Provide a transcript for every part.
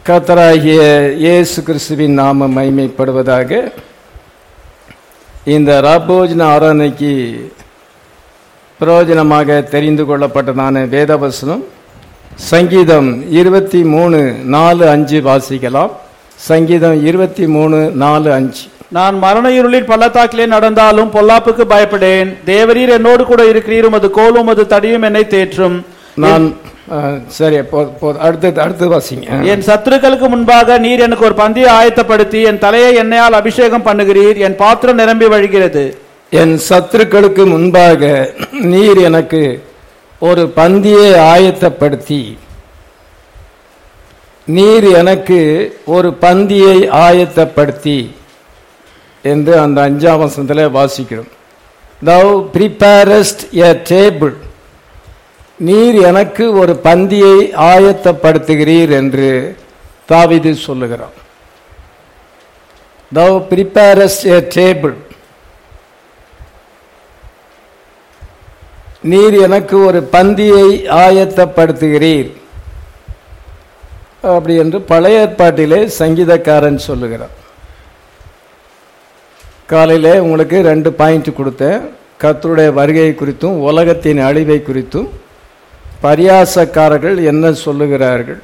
கர்த்தராகிய இயேசு கிறிஸ்துவின் நாமம் மகிமைப்படுவதாக. இந்த ராபோஜன ஆராதனைக்கு பிரயோஜனமாக தெரிந்து கொள்ளப்பட்டதான வேதவசனம் சங்கீதம் 23:4-5 வாசிக்கலாம். சங்கீதம் 23:4-5. நான் மரண இருளில் பள்ளத்தாக்கிலே நடந்தாலும் பொல்லாப்புக்கு பயப்படேன். தேவரீர் என்னோடு கூட இருக்கிறீர், உமது கோலும் உமது தடியும் என்னை தேற்றும். நான் சரி, அடுத்து வாசிங்க. என் சத்துருக்களுக்கு முன்பாக நீர் எனக்கு ஒரு பந்தியை ஆயத்தப்படுத்தி என் தலையை எண்ணெயால் அபிஷேகம் பண்ணுகிறீர். என் பாத்திரம் நிரம்பி வழிகிறது. என் சத்துருக்களுக்கு முன்பாக நீர் எனக்கு ஒரு பந்தியை ஆயத்தப்படுத்தி, நீர் எனக்கு ஒரு பந்தியை ஆயத்தப்படுத்தி என்று அந்த 5ஆம் வசனத்தில் வாசிக்கிறோம். Thou preparest a table, நீர் எனக்கு ஒரு பந்தியை ஆயத்தப்படுத்துகிறீர் என்று தாவீது சொல்லுகிறான். Thou preparest a table, நீர் எனக்கு ஒரு பந்தியை ஆயத்தப்படுத்துகிறீர் அப்படி என்று பழைய ஏற்பாட்டிலே சங்கீதக்காரன் சொல்லுகிறான். காலையிலே உங்களுக்கு 2 பாயிண்ட் கொடுத்தேன். கர்த்தருடைய வருகை குறித்தும் உலகத்தின் அழிவை குறித்தும் பரியாசக்காரர்கள் என்ன சொல்லுகிறார்கள்,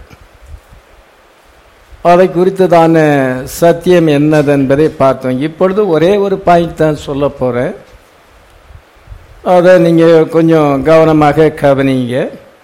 அதை குறித்ததான சத்தியம் என்னதென்பதை பார்த்தோம். இப்பொழுது ஒரே ஒரு பாயிண்ட் தான் சொல்ல போகிறேன். அதை நீங்கள் கொஞ்சம் கவனமாக கவனிங்க.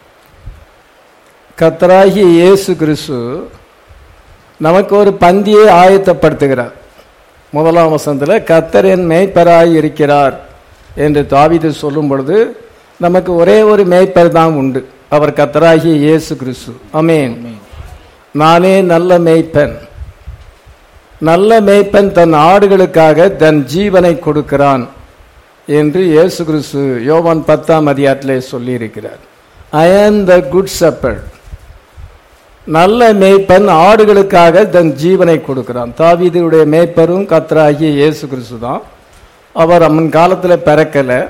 கர்த்தராகிய இயேசு கிறிஸ்து நமக்கு ஒரு பந்தியை ஆயத்தப்படுத்துகிறார். 1ஆம் வசனத்தில் கர்த்தர் என் மேய்ப்பராய் இருக்கிறார் என்று தாவீது சொல்லும் பொழுது நமக்கு ஒரே ஒரு மேய்ப்பர் தான் உண்டு, அவர் கர்த்தராகிய இயேசு கிறிஸ்து. ஆமென். நானே நல்ல மேய்ப்பன், நல்ல மேய்ப்பன் தன் ஆடுகளுக்காக தன் ஜீவனை கொடுக்கிறான் என்று இயேசு கிறிஸ்து யோவான் 10ஆம் அதிகாரத்திலே சொல்லி இருக்கிறார். ஐ ஆம் த குட் ஷெப்பர்ட், நல்ல மேய்ப்பன் ஆடுகளுக்காக தன் ஜீவனை கொடுக்கிறான். தாவீதுடைய மேய்ப்பரும் கர்த்தராகிய இயேசு கிறிஸ்து தான். அவர் அவன் காலத்தில் பிறக்கலை,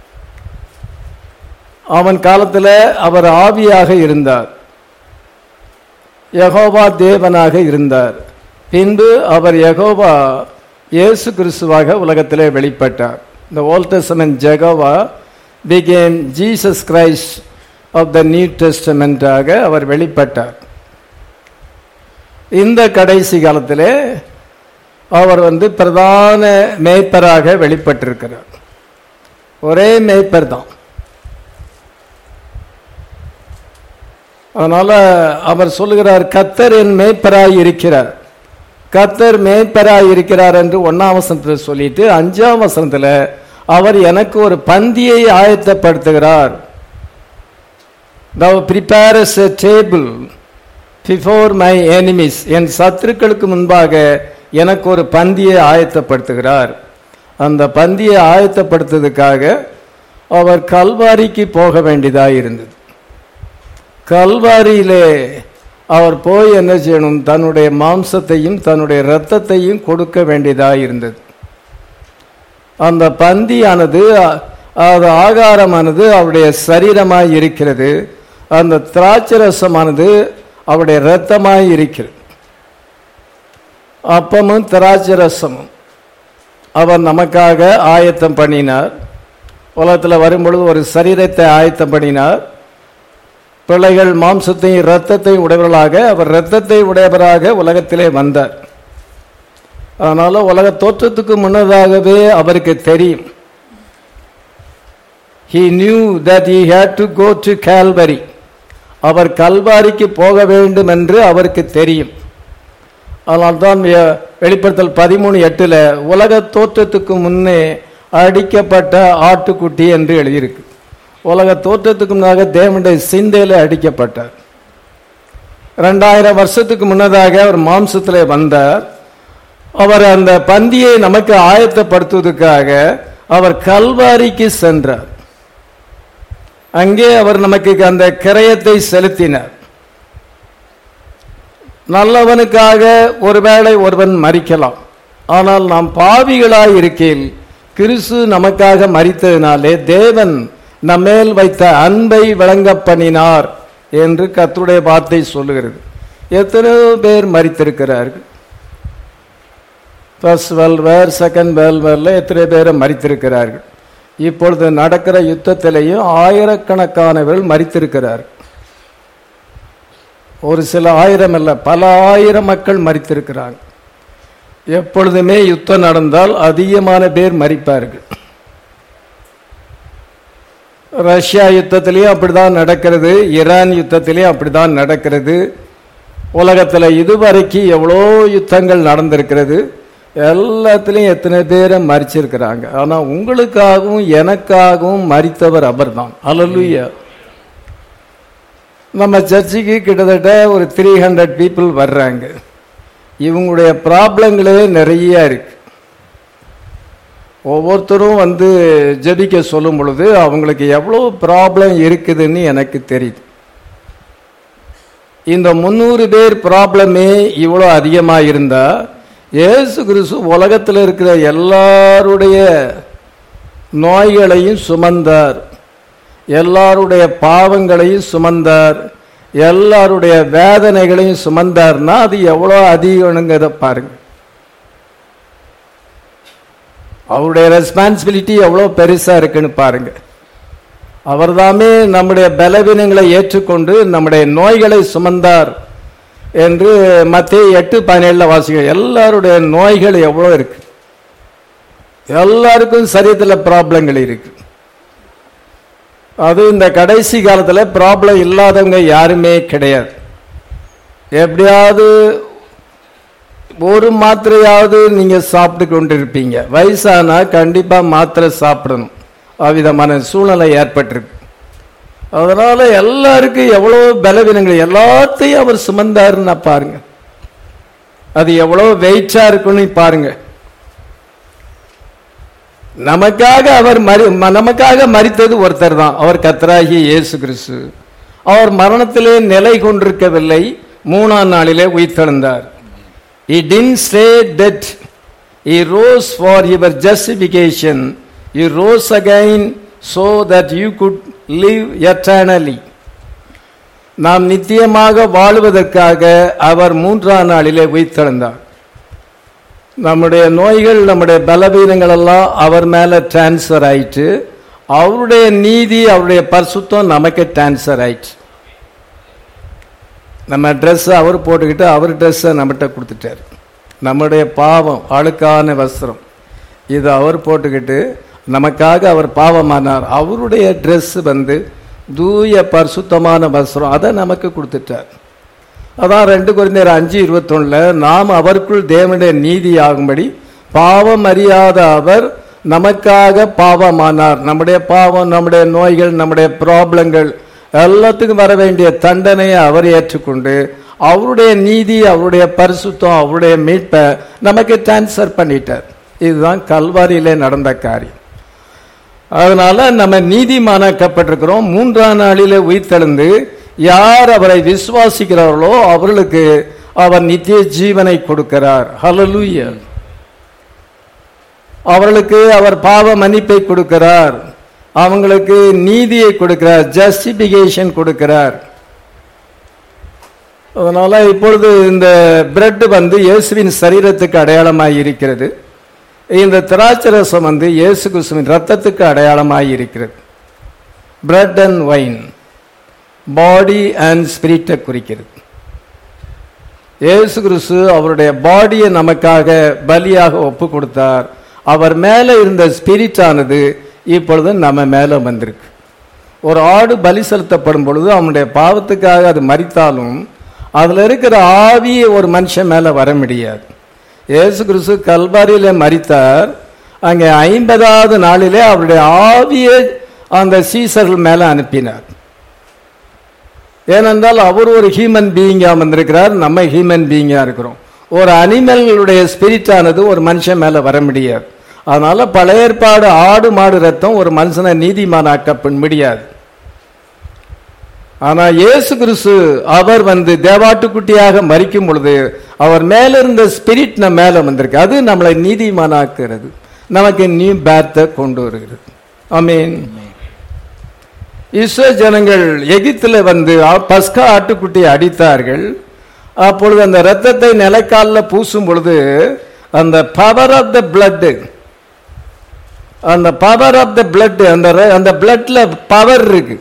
அவன் காலத்தில் அவர் ஆவியாக இருந்தார், யெகோவா தேவனாக இருந்தார். பின்பு அவர் யெகோவா இயேசு கிறிஸ்துவாக உலகத்திலே வெளிப்பட்டார். The Old Testament Jehovah became Jesus Christ of the New Testament ஆக அவர் வெளிப்பட்டார். இந்த கடைசி காலத்திலே அவர் பிரதான மேய்ப்பராக வெளிப்பட்டிருக்கிறார். ஒரே மேய்ப்பர் தான். அதனால அவர் சொல்லுகிறார், கர்த்தர் என் மேய்ப்பராய் இருக்கிறார். கர்த்தர் மேய்ப்பராய் இருக்கிறார் என்று 1ஆம் வசனத்தில் சொல்லிட்டு 5ஆம் வசனத்தில் அவர் எனக்கு ஒரு பந்தியை ஆயத்தப்படுத்துகிறார். Thou preparest a table before my enemies, என் சத்துருக்களுக்கு முன்பாக எனக்கு ஒரு பந்தியை ஆயத்தப்படுத்துகிறார். அந்த பந்தியை ஆயத்தப்படுத்துவதற்காக அவர் கல்வாரிக்கு போக வேண்டியதாக இருந்தது. கல்வாரியிலே அவர் போய் என்ன செய்யணும், தன்னுடைய மாம்சத்தையும் தன்னுடைய இரத்தத்தையும் கொடுக்க வேண்டியதாக இருந்தது. அந்த பந்தியானது, அது ஆகாரமானது அவருடைய சரீரமாய் இருக்கிறது. அந்த திராட்சரசமானது அவருடைய இரத்தமாய் இருக்கிறது. அப்பமும் திராட்சரசமும் அவர் நமக்காக ஆயத்தம் பண்ணினார். உலகத்தில் வரும்பொழுது ஒரு சரீரத்தை ஆயத்தம் பண்ணினார். பிள்ளைகள் மாம்சத்தையும் இரத்தத்தையும் உடையவர்களாக, அவர் இரத்தத்தை உடையவராக உலகத்திலே வந்தார். அதனால உலக தோற்றத்துக்கு முன்னதாகவே அவருக்கு தெரியும். He knew that he had to go to Calvary. அவர் கல்வாரிக்கு போக வேண்டும் என்று அவருக்கு தெரியும். அதனால்தான் வெளிப்படுத்தல் 13:8 உலக தோற்றத்துக்கு முன்னே அடிக்கப்பட்ட ஆட்டுக்குட்டி என்று எழுதியிருக்கு. உலக தோற்றத்துக்கு முன்னதாக தேவனுடைய சிந்தையில அடிக்கப்பட்டார். 2000 வருஷத்துக்கு முன்னதாக அவர் மாம்சத்திலே வந்தார். அவர் அந்த பந்தியை நமக்கு ஆயத்தப்படுத்துவதற்காக அவர் கல்வாரிக்கு சென்றார். அங்கே அவர் நமக்கு அந்த கிரயத்தை செலுத்தினார். நல்லவனுக்காக ஒருவேளை ஒருவன் மரிக்கலாம், ஆனால் நாம் பாவிகளாய் இருக்கையில் கிறிஸ்து நமக்காக மரித்ததினாலே தேவன் நம்மேல் வைத்த அன்பை விளங்க பண்ணினார் என்று கர்த்தருடைய வார்த்தை சொல்லுகிறது. எத்தனையோ பேர் மரித்திருக்கிறார்கள். First world war, second world வாரில் எத்தனை பேரை மரித்திருக்கிறார்கள். இப்பொழுது நடக்கிற யுத்தத்திலேயும் ஆயிரக்கணக்கானவர்கள் மரித்திருக்கிறார்கள். ஒரு சில ஆயிரம் அல்ல, பல ஆயிரம் மக்கள் மரித்திருக்கிறாங்க. எப்பொழுதுமே யுத்தம் நடந்தால் அதிகமான பேர் மரிப்பார்கள். ரஷ்யா யுத்தத்திலையும் அப்படிதான் நடக்கிறது, ஈரான் யுத்தத்திலையும் அப்படிதான் நடக்கிறது. உலகத்தில் இதுவரைக்கும் எவ்வளோ யுத்தங்கள் நடந்திருக்கிறது, எல்லாத்துலேயும் எத்தனை பேரை மரிச்சிருக்கிறாங்க. ஆனால் உங்களுக்காகவும் எனக்காகவும் மரித்தவர் அவர் தான். அல்லேலூயா. நம்ம சர்ச்சுக்கு கிட்டத்தட்ட ஒரு 300 பீப்புள் வர்றாங்க. இவங்களுடைய ப்ராப்ளங்களே நிறைய இருக்கு. ஒவ்வொருத்தரும் வந்து ஜெபிக்க சொல்லும் பொழுது அவங்களுக்கு எவ்வளோ ப்ராப்ளம் இருக்குதுன்னு எனக்கு தெரியுது. இந்த 300 பேர் ப்ராப்ளமே இவ்வளோ அதிகமாக இருந்தா இயேசு கிறிஸ்து உலகத்தில் இருக்கிற எல்லாருடைய நோய்களையும் சுமந்தார், எல்லாருடைய பாவங்களையும் சுமந்தார், எல்லாருடைய வேதனைகளையும் சுமந்தார்னா அது எவ்வளோ அதிகங்கிறத பாருங்க. அவருடைய ரெஸ்பான்சிபிலிட்டி எவ்வளோ பெருசா இருக்குன்னு பாருங்க. அவர்தாமே நம்முடைய பலவீனங்களை ஏற்றுக்கொண்டு நம்முடைய நோய்களை சுமந்தார் என்று மத்தேயு 8:17 வாசிங்க. எல்லாருடைய நோய்கள் எவ்வளோ இருக்கு, எல்லாருக்கும் சரீரத்தில் ப்ராப்ளங்கள் இருக்கு. அது இந்த கடைசி காலத்தில் ப்ராப்ளம் இல்லாதவங்க யாருமே கிடையாது. எப்படியாவது ஒரு மாத்திரையாவது நீங்க சாப்பிட்டு கொண்டு இருப்பீங்க. வயசானா கண்டிப்பா மாத்திரை சாப்பிடணும், அவ்விதமான சூழ்நிலை ஏற்பட்டிருக்கு. அதனால எல்லாருக்கும் எவ்வளவு பலவீனங்கள் எல்லாத்தையும் அவர் சுமந்தாருன்னா பாருங்க, அது எவ்வளவு வெயிட்டா இருக்குன்னு பாருங்க. நமக்காக மரித்தது ஒருத்தர் தான், அவர் கர்த்தராகிய இயேசு கிறிஸ்து. அவர் மரணத்திலே நிலை கொண்டிருக்கவில்லை, 3ஆம் நாளிலே உயிர்த்தெழுந்தார். He didn't stay dead. He rose for your justification. He rose again so that you could live eternally. நாம் நித்தியமாக வாழுவதற்காக அவர் 3ஆம் நாளிலே உயிர்த்தெழுந்தார். நம்முடைய நோய்கள், நம்முடைய பலவீனங்கள் எல்லாம் அவர் மேல டிரான்ஸ்பர் ஆயிட்டு, அவருடைய நீதி, அவருடைய பரிசுத்தம் நமக்கு டிரான்ஸ்பர் ஆயிடுச்சு. நம்ம ட்ரெஸ் அவர் போட்டுக்கிட்டு அவர் ட்ரெஸ்ஸை நம்மகிட்ட கொடுத்துட்டார். நம்முடைய பாவம், அழுக்கான வஸ்திரம், இது அவர் போட்டுக்கிட்டு நமக்காக அவர் பாவமானார். அவருடைய ட்ரெஸ் வந்து தூய பரிசுத்தமான வஸ்திரம், அதை நமக்கு கொடுத்துட்டார். அதான் 2 கொரிந்தியர் 5:21 நாம் அவருக்குள் தேவனுடைய நீதி ஆகும்படி பாவம் அறியாத அவர் நமக்காக பாவமானார். நம்முடைய பாவம், நம்முடைய நோய்கள், நம்முடைய ப்ராப்ளங்கள் எல்லாத்துக்கும் வர வேண்டிய தண்டனையை அவர் ஏற்றுக்கொண்டு அவருடைய நீதி, அவருடைய பரிசுத்தம், அவருடைய மீட்பை நமக்கு டிரான்ஸ்ஃபர் பண்ணிட்டார். இதுதான் கல்வாரியிலே நடந்த காரியம். அதனால நம்ம நீதிமானாக்கப்பட்டிருக்கிறோம். 3ஆம் நாளிலே உயிர்த்தெழுந்து யார் அவரை விசுவாசிக்கிறார்களோ அவர்களுக்கு அவர் நித்திய ஜீவனை கொடுக்கிறார். ஹல்லேலூயா. அவர்களுக்கு அவர் பாவ மன்னிப்பை கொடுக்கிறார், அவங்களுக்கு நீதியை கொடுக்கிறார், ஜஸ்டிபிகேஷன் கொடுக்கிறார். அதனால இப்பொழுது இந்த பிரெட் வந்து இயேசுவின் சரீரத்துக்கு அடையாளமாய் இருக்கிறது. இந்த திராட்சரசம் வந்து இயேசு கிறிஸ்துவின் ரத்தத்துக்கு அடையாளமாய் இருக்கிறது. Bread and wine body and ஸ்பிரிட்டை குறிக்கிறது. இயேசு கிறிஸ்து அவருடைய பாடியை நமக்காக பலியாக ஒப்பு கொடுத்தார். அவர் மேல இருந்த ஸ்பிரிட் ஆனது இப்பொழுது நம்ம மேல வந்திருக்கு. ஒரு ஆடு பலி செலுத்தப்படும் பொழுது அவனுடைய பாவத்துக்காக அது மரித்தாலும் அதுல இருக்கிற ஆவியை ஒரு மனுஷன் மேல வர முடியாது. இயேசு கிறிஸ்து கல்வாரியிலே மரித்தார். அங்கே 50வது நாளிலே அவருடைய ஆவியை அந்த சீசர்கள் மேல அனுப்பினார். ஏனென்றால் அவர் ஒரு ஹியூமன் பீயிங்கா வந்திருக்கிறார், நம்ம ஹியூமன் பீயிங்கா இருக்கிறோம். ஒரு அனிமலுடைய ஸ்பிரிட் ஆனது ஒரு மனுஷன் மேல வர முடியாது. அதனால பழைய ஏற்பாடு ஆடு மாடு ரத்தம் ஒரு மனுஷனை நீதிமானாக்க முடியாது. ஆனா இயேசு கிறிஸ்து அவர் வந்து தேவாட்டுக்குட்டியாக மரிக்கும் பொழுது அவர் மேல இருந்த ஸ்பிரிட் நம்ம மேல வந்திருக்கு. அது நம்மளை நீதிமானாக்குறது, நமக்கு நியூ பேர்த்தை கொண்டு வருகிறது. ஆமென். இஸ்ரவேல் ஜனங்கள் எகிப்தில் வந்து பஸ்கா ஆட்டுக்குட்டியை அடித்தார்கள். அப்பொழுது அந்த இரத்தத்தை நிலைக்காலில் பூசும் பொழுது அந்த பவர் ஆஃப் த பிளட், அந்த பவர் ஆஃப் த பிளட், அந்த பிளட்ல பவர் இருக்கு.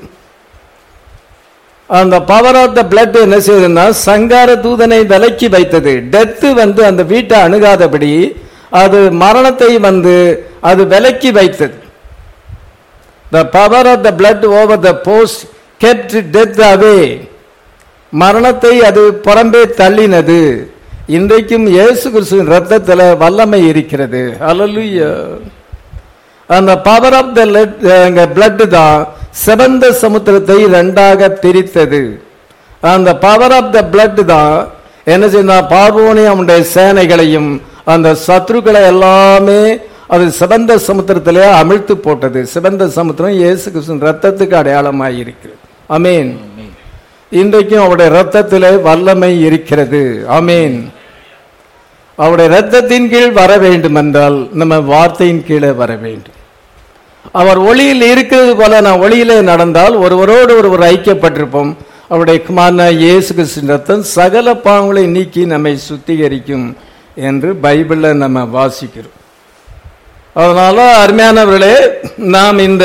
அந்த பவர் ஆஃப் த பிளட் என்ன செய்யுதுன்னா சங்கார தூதனை விலக்கி வைத்தது. டெத்து அந்த வீட்டை அணுகாதபடி அது மரணத்தை அது விலக்கி வைத்தது. The power of the blood over the post kept death away. மரணத்தை அது புறம்பே தள்ளினது. இன்றைக்கும் இயேசு கிறிஸ்துவின் இரத்தத்தில் வல்லமை இருக்கிறது. ஹல்லேலூயா. அந்த பவர் ஆஃப் த பிளட் தான் சிவந்த சமுத்திரத்தை இரண்டாக பிரித்தது. அந்த பவர் ஆஃப் த பிளட் தான் என்ன செய்ய பார்வோனையும் அவனுடைய சேனைகளையும் அந்த சத்ருக்களை எல்லாமே அது சிவந்த சமுத்திரத்திலே அமிழ்த்து போட்டது. சிவந்த சமுத்திரம் இயேசு கிறிஸ்துவின் ரத்தத்துக்கு அடையாளமாய் இருக்கிறது. ஆமென். இன்றைக்கும் அவருடைய ரத்தத்திலே வல்லமை இருக்கிறது. ஆமென். அவருடைய ரத்தத்தின் கீழ் வர வேண்டும் என்றால் நம்ம வார்த்தையின் கீழே வர வேண்டும். அவர் ஒளியில் இருக்கிறது போல நான் ஒளியிலே நடந்தால் ஒருவரோடு ஒருவர் ஐக்கியப்பட்டிருப்போம். அவருடைய குமாரனாகிய இயேசு கிறிஸ்துவின் ரத்தம் சகல பாவங்களை நீக்கி நம்மை சுத்திகரிக்கும் என்று பைபிள்ல நம்ம வாசிக்கிறோம். அதனால அருமையானவர்களே, நாம் இந்த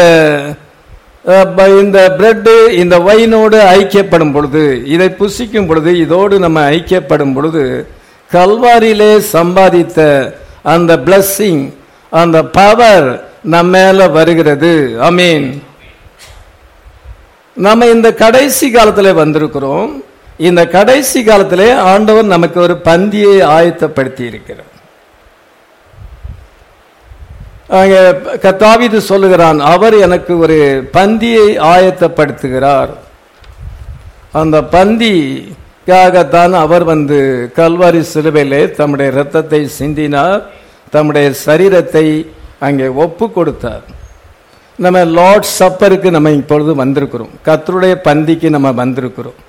பிரெட் இந்த வைனோடு ஐக்கியப்படும் பொழுது, இதை புசிக்கும் பொழுது, இதோடு நம்ம ஐக்கியப்படும் பொழுது கல்வாரியிலே சம்பாதித்த அந்த பிளஸ்ஸிங், அந்த பவர் நம்ம மேல வருகிறது. ஆமென். நம்ம இந்த கடைசி காலத்திலே வந்திருக்கிறோம். இந்த கடைசி காலத்திலே ஆண்டவர் நமக்கு ஒரு பந்தியை ஆயத்தப்படுத்தி இருக்கிறார். தாவீது சொல்லுகிறான், அவர் எனக்கு ஒரு பந்தியை ஆயத்தப்படுத்துகிறார். அந்த பந்திக்காகத்தான் அவர் கல்வாரி சிலுவையிலே தம்முடைய இரத்தத்தை சிந்தினார், தம்முடைய சரீரத்தை அங்கே ஒப்பு கொடுத்தார். நம்ம லார்ட் சப்பருக்கு நம்ம இப்பொழுது வந்திருக்கிறோம். கர்த்தருடைய பந்திக்கு நம்ம வந்திருக்கிறோம்.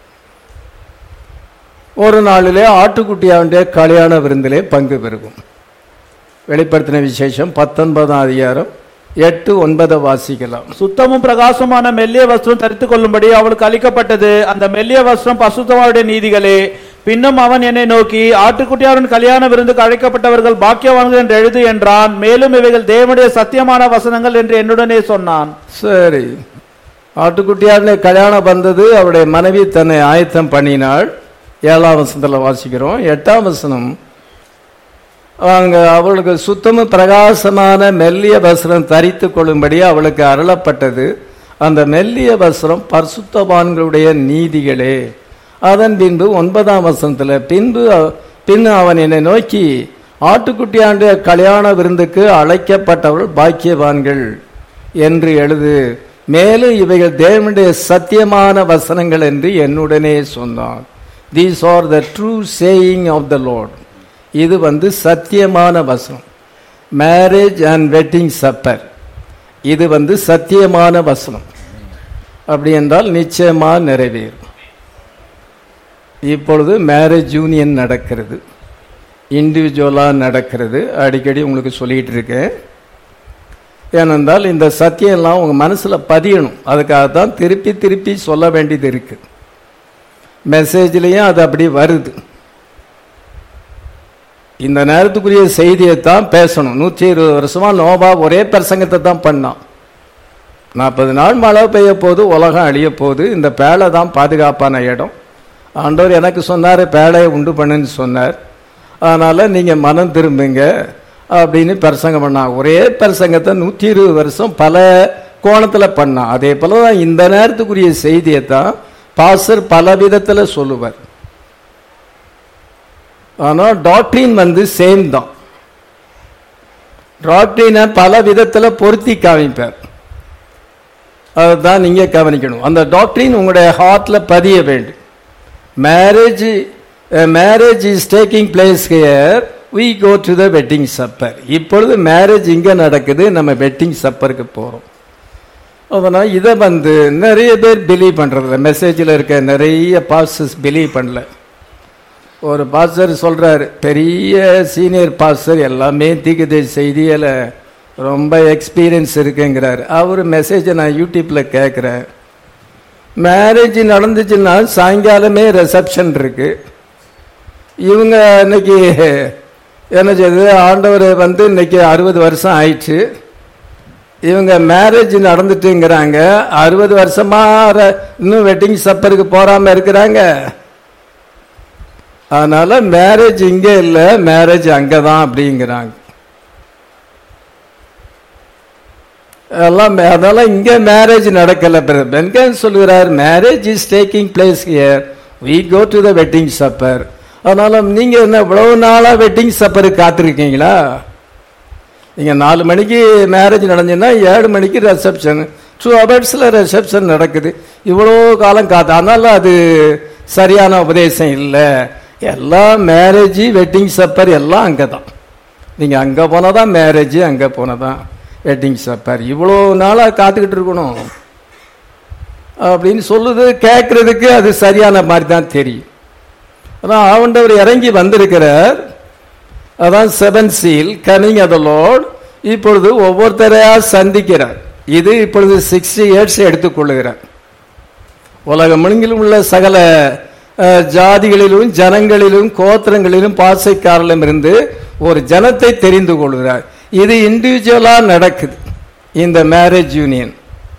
ஒரு நாளிலே ஆட்டுக்குட்டியாவுடைய கல்யாண விருந்திலே பங்கு பெறுவோம். வெளிப்படுத்தின விசேஷம் 19ஆம் அதிகாரம் 8-9 வாசிக்கலாம். சுத்தமும் பிரகாசமான மெல்லிய வஸ்திரம் தரித்துக் கொள்ளும்படி அவளுக்கு அளிக்கப்பட்டது. அந்த மெல்லிய வஸ்திரம் பரிசுத்தவானுடைய நீதிகளே. பின்னும் அவன் என்னை நோக்கி, ஆட்டுக்குட்டியாரின் கல்யாண விருந்துக்கு அழைக்கப்பட்டவர்கள் பாக்கியவான்கள் என்று எழுது என்றான். மேலும் இவைகள் தேவனுடைய சத்தியமான வசனங்கள் என்று என்னுடனே சொன்னான். சரி, ஆட்டுக்குட்டியாருடைய கல்யாணம் வந்தது. அவருடைய மனைவி தன்னை ஆயத்தம் பண்ணினாள். 7ஆம் வசனத்தில் வாசிக்கிறோம். 8ஆம் வசனம், அவளுக்கு சுத்தமும் பிரகாசமான மெல்லிய வஸ்திரம் தரித்து கொள்ளும்படி அவளுக்கு அருளப்பட்டது. அந்த மெல்லிய வஸ்திரம் பரிசுத்தவான்களுடைய நீதிகளே. அதன் பின்பு 9ஆம் வசனத்தில், பின்பு அவன் என்னை நோக்கி, ஆட்டுக்குட்டியாண்டுடைய கல்யாண விருந்துக்கு அழைக்கப்பட்டவர்கள் பாக்கியவான்கள் என்று எழுது. மேலும் இவைகள் தேவனுடைய சத்தியமான வசனங்கள் என்று என்னுடனே சொன்னான். These are the true saying of the Lord. இது சத்தியமான வசனம். மேரேஜ் அண்ட் வெட்டிங் சப்பர், இது சத்தியமான வசனம். அப்படி என்றால் நிச்சயமா நிறைவேறும். இப்பொழுது மேரேஜ் யூனியன் நடக்கிறது, இண்டிவிஜுவலா நடக்கிறது. அடிக்கடி உங்களுக்கு சொல்லிட்டு இருக்கேன். ஏனென்றால் இந்த சத்தியம் எல்லாம் உங்க மனசுல பதியணும். அதுக்காகத்தான் திருப்பி திருப்பி சொல்ல வேண்டியது இருக்கு. மெசேஜ்லயும் அது அப்படி வருது. இந்த நேரத்துக்குரிய செய்தியை தான் பேசணும். 120 வருஷமா நோபா ஒரே பிரசங்கத்தை தான் பண்ணான். 40 நாள் மழை பெய்ய போது, உலகம் அழிய போது, இந்த பேழை தான் பாதுகாப்பான இடம். ஆண்டவர் எனக்கு சொன்னார், பேழையை உண்டு பண்ணுன்னு சொன்னார். அதனால நீங்க மனம் திரும்புங்க அப்படின்னு பிரசங்கம் பண்ணான். ஒரே பிரசங்கத்தை 120 வருஷம் பல கோணத்துல பண்ணான். அதே போலதான் இந்த நேரத்துக்குரிய செய்தியை தான் பாஸ்டர் பல விதத்துல சொல்லுவார். ஆனால் டாக்டரின் சேம் தான். டாக்டரினை பல விதத்துல பொருத்தி காமிப்பார். அதுதான் நீங்க கவனிக்கணும். அந்த டாக்டரின் உங்களுடைய ஹார்ட்ல பதிய வேண்டும். Marriage is taking place here, we go to the wedding supper. இப்பொழுது மேரேஜ் இங்க நடக்குது, நம்ம வெட்டிங் சப்பருக்கு போறோம். அதனால இதை நிறைய பேர் பிலீவ் பண்றதில்ல. மெசேஜில் இருக்க நிறைய பாஸ்டர்ஸ் பிலீவ் பண்ணல. ஒரு பாஸ்டர் சொல்றாரு, பெரிய சீனியர் பாஸ்டர், எல்லாமே தீர்க்கதரிசி செய்தியில ரொம்ப எக்ஸ்பீரியன்ஸ் இருக்குங்கிறாரு. அவர் மெசேஜை நான் யூடியூப்ல கேட்கிறேன். மேரேஜ் நடந்துச்சுன்னா சாயங்காலமே ரிசப்ஷன் இருக்கு, இவங்க இன்னைக்கு என்ன செய்யுது, ஆண்டவர் வந்து இன்னைக்கு 60 வருஷம் ஆயிடுச்சு. இவங்க மேரேஜ் நடந்துட்டுங்கிறாங்க. 60 வருஷமா இன்னும் வெட்டிங் சப்பருக்கு போறாம இருக்கிறாங்க. அதனால மேரேஜ் இங்க இல்ல, மேரேஜ் அங்கதான் அப்படிங்கிறாங்க. அதனால இங்க மேரேஜ் நடக்கல. பென்கன் சொல்கிறார், marriage is taking place here, we go to the wedding supper. அதனால நீங்க என்ன இவ்வளவு நாளா வெட்டிங் சப்பருக்கு காத்திருக்கீங்களா? நீங்க 4 மணிக்கு மேரேஜ் நடந்துன்னா 7 மணிக்கு ரிசப்ஷன், 2 ஹவர்ஸ்ல ரிசப்ஷன் நடக்குது. இவ்வளோ காலம் காத்து, அதனால அது சரியான உபதேசம் இல்லை. எல்லாம் மேரேஜ் வெட்டிங் சப்பர் எல்லாம் அங்கதான். நீங்க அங்க போனதான் மேரேஜ், அங்க போனதான் வெட்டிங் சப்பர். இவ்வளோ நாளா காத்துக்கிட்டு இருக்கணும் அப்படின்னு சொல்லுது. கேட்கறதுக்கு அது சரியான மாதிரி தான் தெரியும். அதான் ஆண்டவர் இறங்கி வந்திருக்கிறார். அதான் 7 seal coming of the Lord. இப்பொழுது ஒவ்வொருத்தரையா சந்திக்கிறார். இது இப்பொழுது 60 இயர்ஸ் எடுத்துக்கொள்ளுகிறார். உலகம் முழுங்கிலும் உள்ள சகல ஜாதிகளிலும் ஜனங்களிலும் கோத்திரங்களிலும் பாசைக்காரிலும் இருந்து ஒரு ஜனத்தை தெரிந்து கொள்கிறார். இது இண்டிவிஜுவலா நடக்குது இந்த மேரேஜ் யூனியன்.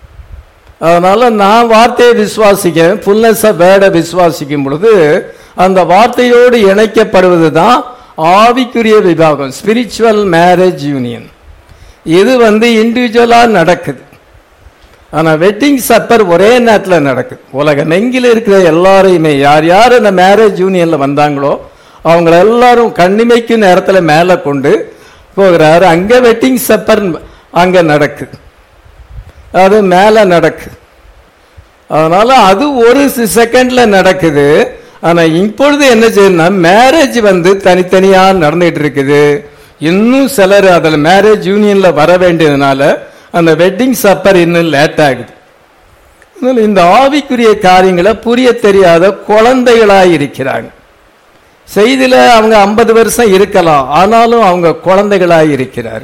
அதனால நான் வார்த்தையை விசுவாசிக்கிறேன், ஃபுல்னஸ் ஆஃப் வேர்டை விசுவாசிக்கும் பொழுது அந்த வார்த்தையோடு இணைக்கப்படுவது தான் ஆவிக்குரிய விவாகம், ஸ்பிரிச்சுவல் மேரேஜ் யூனியன். இது வந்து இண்டிவிஜுவலா நடக்குது. ஆனா வெட்டிங் சப்பர் ஒரே நேரத்தில் நடக்குது. உலகம் எங்கில இருக்கிற எல்லாரையுமே, யார் யார் இந்த மேரேஜ் யூனியன்ல வந்தாங்களோ அவங்கள எல்லாரும் கண்ணிமைக்கு நேரத்தில் மேல கொண்டு போகிறாரு. அங்க வெட்டிங் சப்பர் அங்க நடக்குது, அது மேல நடக்குது. அதனால அது ஒரு செகண்ட்ல நடக்குது. ஆனா இப்பொழுது என்ன செய்யணும்னா மேரேஜ் வந்து தனித்தனியா நடந்துட்டு இருக்குது. இன்னும் சிலர் அதுல மேரேஜ் யூனியன்ல வர வேண்டியதுனால அந்த வெட்டிங் சப்பர் இன்னும் லேட் ஆகுது. இந்த ஆவிக்குரிய காரியங்களை புரிய தெரியாத குழந்தைகளாய் இருக்கிறாங்க. செய்தியில அவங்க 50 வருஷம் இருக்கலாம், ஆனாலும் அவங்க குழந்தைகளாய் இருக்கிறார்.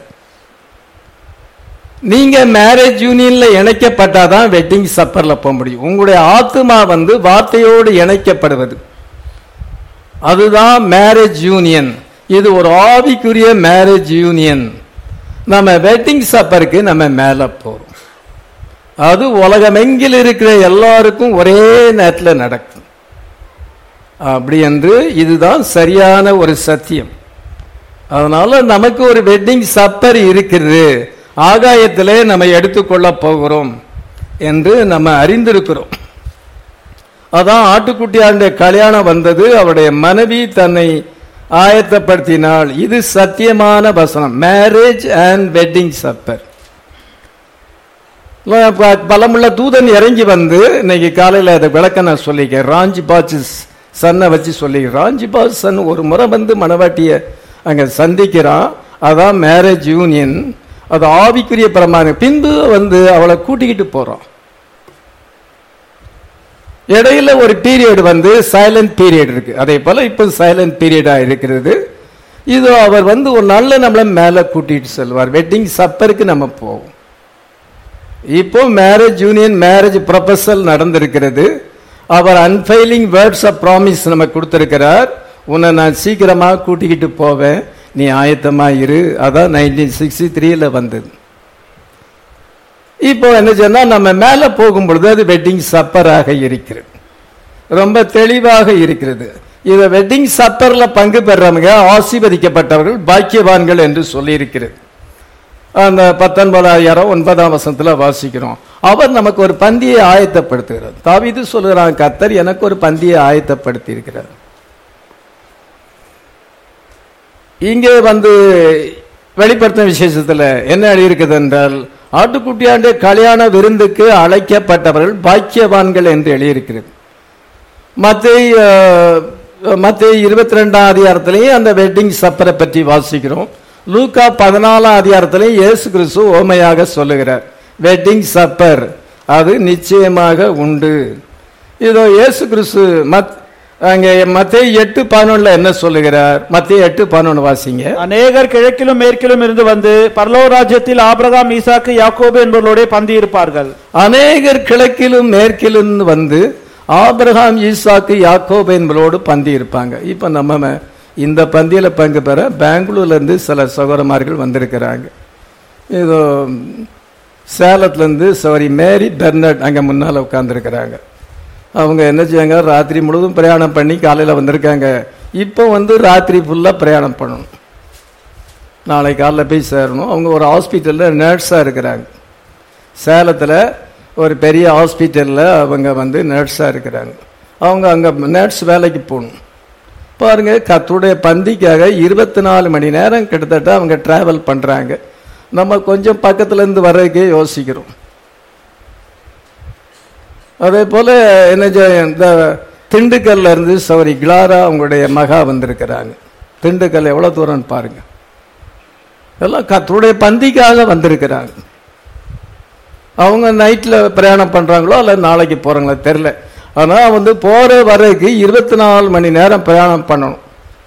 நீங்க மேரேஜ் யூனியன்ல இணைக்கப்பட்டாதான் வெட்டிங் சப்பர்ல போக முடியும். உங்களுடைய ஆத்மா வந்து வார்த்தையோடு இணைக்கப்படுவது, அதுதான் மேரேஜ் யூனியன். இது ஒரு ஆவிக்குரிய மேரேஜ் யூனியன். நம்ம வெட்டிங் சப்பருக்கு நம்ம மேல போறோம். அது உலகமெங்கில் இருக்கிற எல்லாருக்கும் ஒரே நேரத்தில் நடக்கும். அப்படி என்று இதுதான் சரியான ஒரு சத்தியம். அதனால நமக்கு ஒரு வெட்டிங் சப்பர் இருக்கிறது, ஆகாயத்திலே நம்ம எடுத்துக்கொள்ள போகிறோம் என்று நம்ம அறிந்திருக்கிறோம். அதான் ஆட்டுக்குட்டியாருடைய கல்யாணம் வந்தது, அவருடைய மனைவி தன்னை ஆயத்தப்படுத்தினாள். இது சத்தியமான வசனம், மேரேஜ் அண்ட் வெட்டிங் சப்பர். பலமுள்ள தூதன் இறங்கி வந்து இன்னைக்கு காலையில் அதை விளக்க நான் சொல்லிக்கிறேன். ராஞ்சி பாச்சு சன்னை வச்சு சொல்லிக்கிறேன். ராஞ்சி பாச்சு சன் ஒரு முறை வந்து மணவாட்டிய அங்க சந்திக்கிறான். அதான் மேரேஜ் யூனியன், அது ஆவிக்குரிய பிரமாணம். பின்பு வந்து அவளை கூட்டிக்கிட்டு போறான். இடையில ஒரு பீரியட் வந்து சைலண்ட் பீரியட் இருக்கு. அதே போல இப்ப சைலண்ட் பீரியடா இருக்கிறது. இது அவர் வந்து ஒரு நல்ல நம்மள மேல கூட்டிட்டு செல்வார். வெட்டிங் சப்பருக்கு நம்ம போவோம். இப்போ மேரேஜ் யூனியன், மேரேஜ் ப்ரொபோசல் நடந்திருக்கிறது. அவர் அன்ஃபெயிலிங் வேர்ட்ஸ் ஆஃப் ப்ராமிஸ் நம்ம கொடுத்திருக்கிறார். உன்னை நான் சீக்கிரமா கூட்டிக்கிட்டு போவேன், நீ ஆயத்தமா இரு. அதான் 1963ல வந்தது. இப்போ என்ன சொன்னா நம்ம மேல போகும் பொழுது அது வெட்டிங் சப்பராக இருக்கிறது, ரொம்ப தெளிவாக இருக்கிறது. இத வெட்டிங் சப்பர்ல பங்கு பெறவங்க ஆசீர்வதிக்கப்பட்டவர்கள், பாக்கியவான்கள் என்று சொல்லி இருக்கிறது. அந்த 19 வசனத்துல வாசிக்கிறோம். அவர் நமக்கு ஒரு பந்தியை ஆயத்தப்படுத்துகிறார். தாவீது சொல்கிறான், கர்த்தர் எனக்கு ஒரு பந்தியை ஆயத்தப்படுத்தி இருக்கிறார். இங்கே வந்து வெளிப்படுத்தும் விசேஷத்துல என்ன எழுதியிருக்கிறது என்றால், ஆட்டுக்குட்டியாண்டு கல்யாண விருந்துக்கு அழைக்கப்பட்டவர்கள் பாக்கியவான்கள் என்று எழுதியிருக்கிறது. மத்தேயு 22ஆம் அதிகாரத்திலேயே அந்த வெட்டிங் சப்பரை பற்றி வாசிக்கிறோம். லூக்கா 14ஆம் அதிகாரத்திலேயே இயேசு கிறிஸ்து ஓமையாக சொல்லுகிறார், வெட்டிங் சப்பர் அது நிச்சயமாக உண்டு. இதோ இயேசு கிறிஸ்து அங்கே மத்தேயு 8:11 என்ன சொல்லுகிறார்? மத்தேயு 8:11 வாசிங்க. அநேகர் கிழக்கிலும் மேற்கிலும் இருந்து வந்து பரலோக ராஜ்யத்தில் ஆபிரகாம், ஈசாக்கு, யாக்கோபு என்பவர்களோட பந்தி இருப்பார்கள். அநேகர் கிழக்கிலும் மேற்கிலும் வந்து ஆபிரகாம், ஈசாக்கு, யாக்கோபு என்பவரோடு பந்தி இருப்பாங்க. இப்போ நம்ம இந்த பந்தியில் பங்கு பெற பெங்களூர்லேருந்து சில சகோதரமார்கள் வந்திருக்கிறாங்க. இதோ சேலத்துலேருந்து மேரி பெர்னட் அங்கே முன்னால் உட்காந்துருக்கிறாங்க. அவங்க என்ன செய்யாங்க, ராத்திரி முழுவதும் பிரயாணம் பண்ணி காலையில் வந்திருக்காங்க. இப்போ ராத்திரி ஃபுல்லாக பிரயாணம் பண்ணணும், நாளை காலைல போய் சேரணும். அவங்க ஒரு ஹாஸ்பிட்டலில் நர்ஸாக இருக்கிறாங்க. சேலத்தில் ஒரு பெரிய ஹாஸ்பிட்டலில் அவங்க நர்ஸாக இருக்கிறாங்க. அவங்க அங்கே நர்ஸ் வேலைக்கு போகணும். பாருங்க, கர்த்தருடைய பந்திக்காக 24 மணி நேரம் கிட்டத்தட்ட அவங்க டிராவல் பண்ணுறாங்க. நம்ம கொஞ்சம் பக்கத்துலேருந்து வர்றதுக்கே யோசிக்கிறோம். அதே போல் என்ன இந்த திண்டுக்கல்ல இருந்து சௌரி கிளாரா அவங்களுடைய மகா வந்திருக்கிறாங்க. திண்டுக்கல் எவ்வளோ தூரம்னு பாருங்க. எல்லாம் கர்த்தருடைய பந்திக்காக வந்திருக்கிறாங்க. அவங்க நைட்டில் பிரயாணம் பண்ணுறாங்களோ அல்ல நாளைக்கு போகிறாங்களோ தெரில. ஆனால் போகிற வரைக்கு 24 மணி நேரம் பிரயாணம் பண்ணணும்.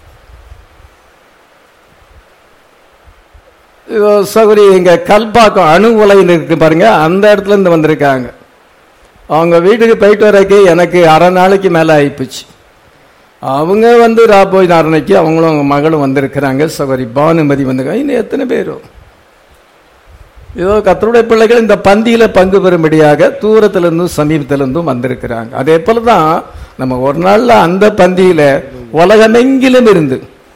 சௌரி இங்கே கல்பாக்கம் அணு உலைன்னு இருக்கு பாருங்க, அந்த இடத்துல இருந்து வந்திருக்காங்க. அவங்க வீட்டுக்கு போயிட்டு வரைக்கு எனக்கு அரை நாளைக்கு மேலே ஆயிப்போச்சு. அவங்க ராபோய் நாரணைக்கு அவங்களும் அவங்க மகளும் வந்திருக்கிறாங்க. சௌரி பானுமதி வந்திருக்காங்க. இன்னும் எத்தனை பேரும் ஏதோ கர்த்தருடைய பிள்ளைகள் இந்த பந்தியில பங்கு பெறும்படியாக தூரத்திலிருந்தும் சமீபத்திலிருந்தும் வந்திருக்கிறாங்க. அதே போலதான் நம்ம ஒரு நாள்ல அந்த பந்தியில உலகமெங்கிலும் இருந்து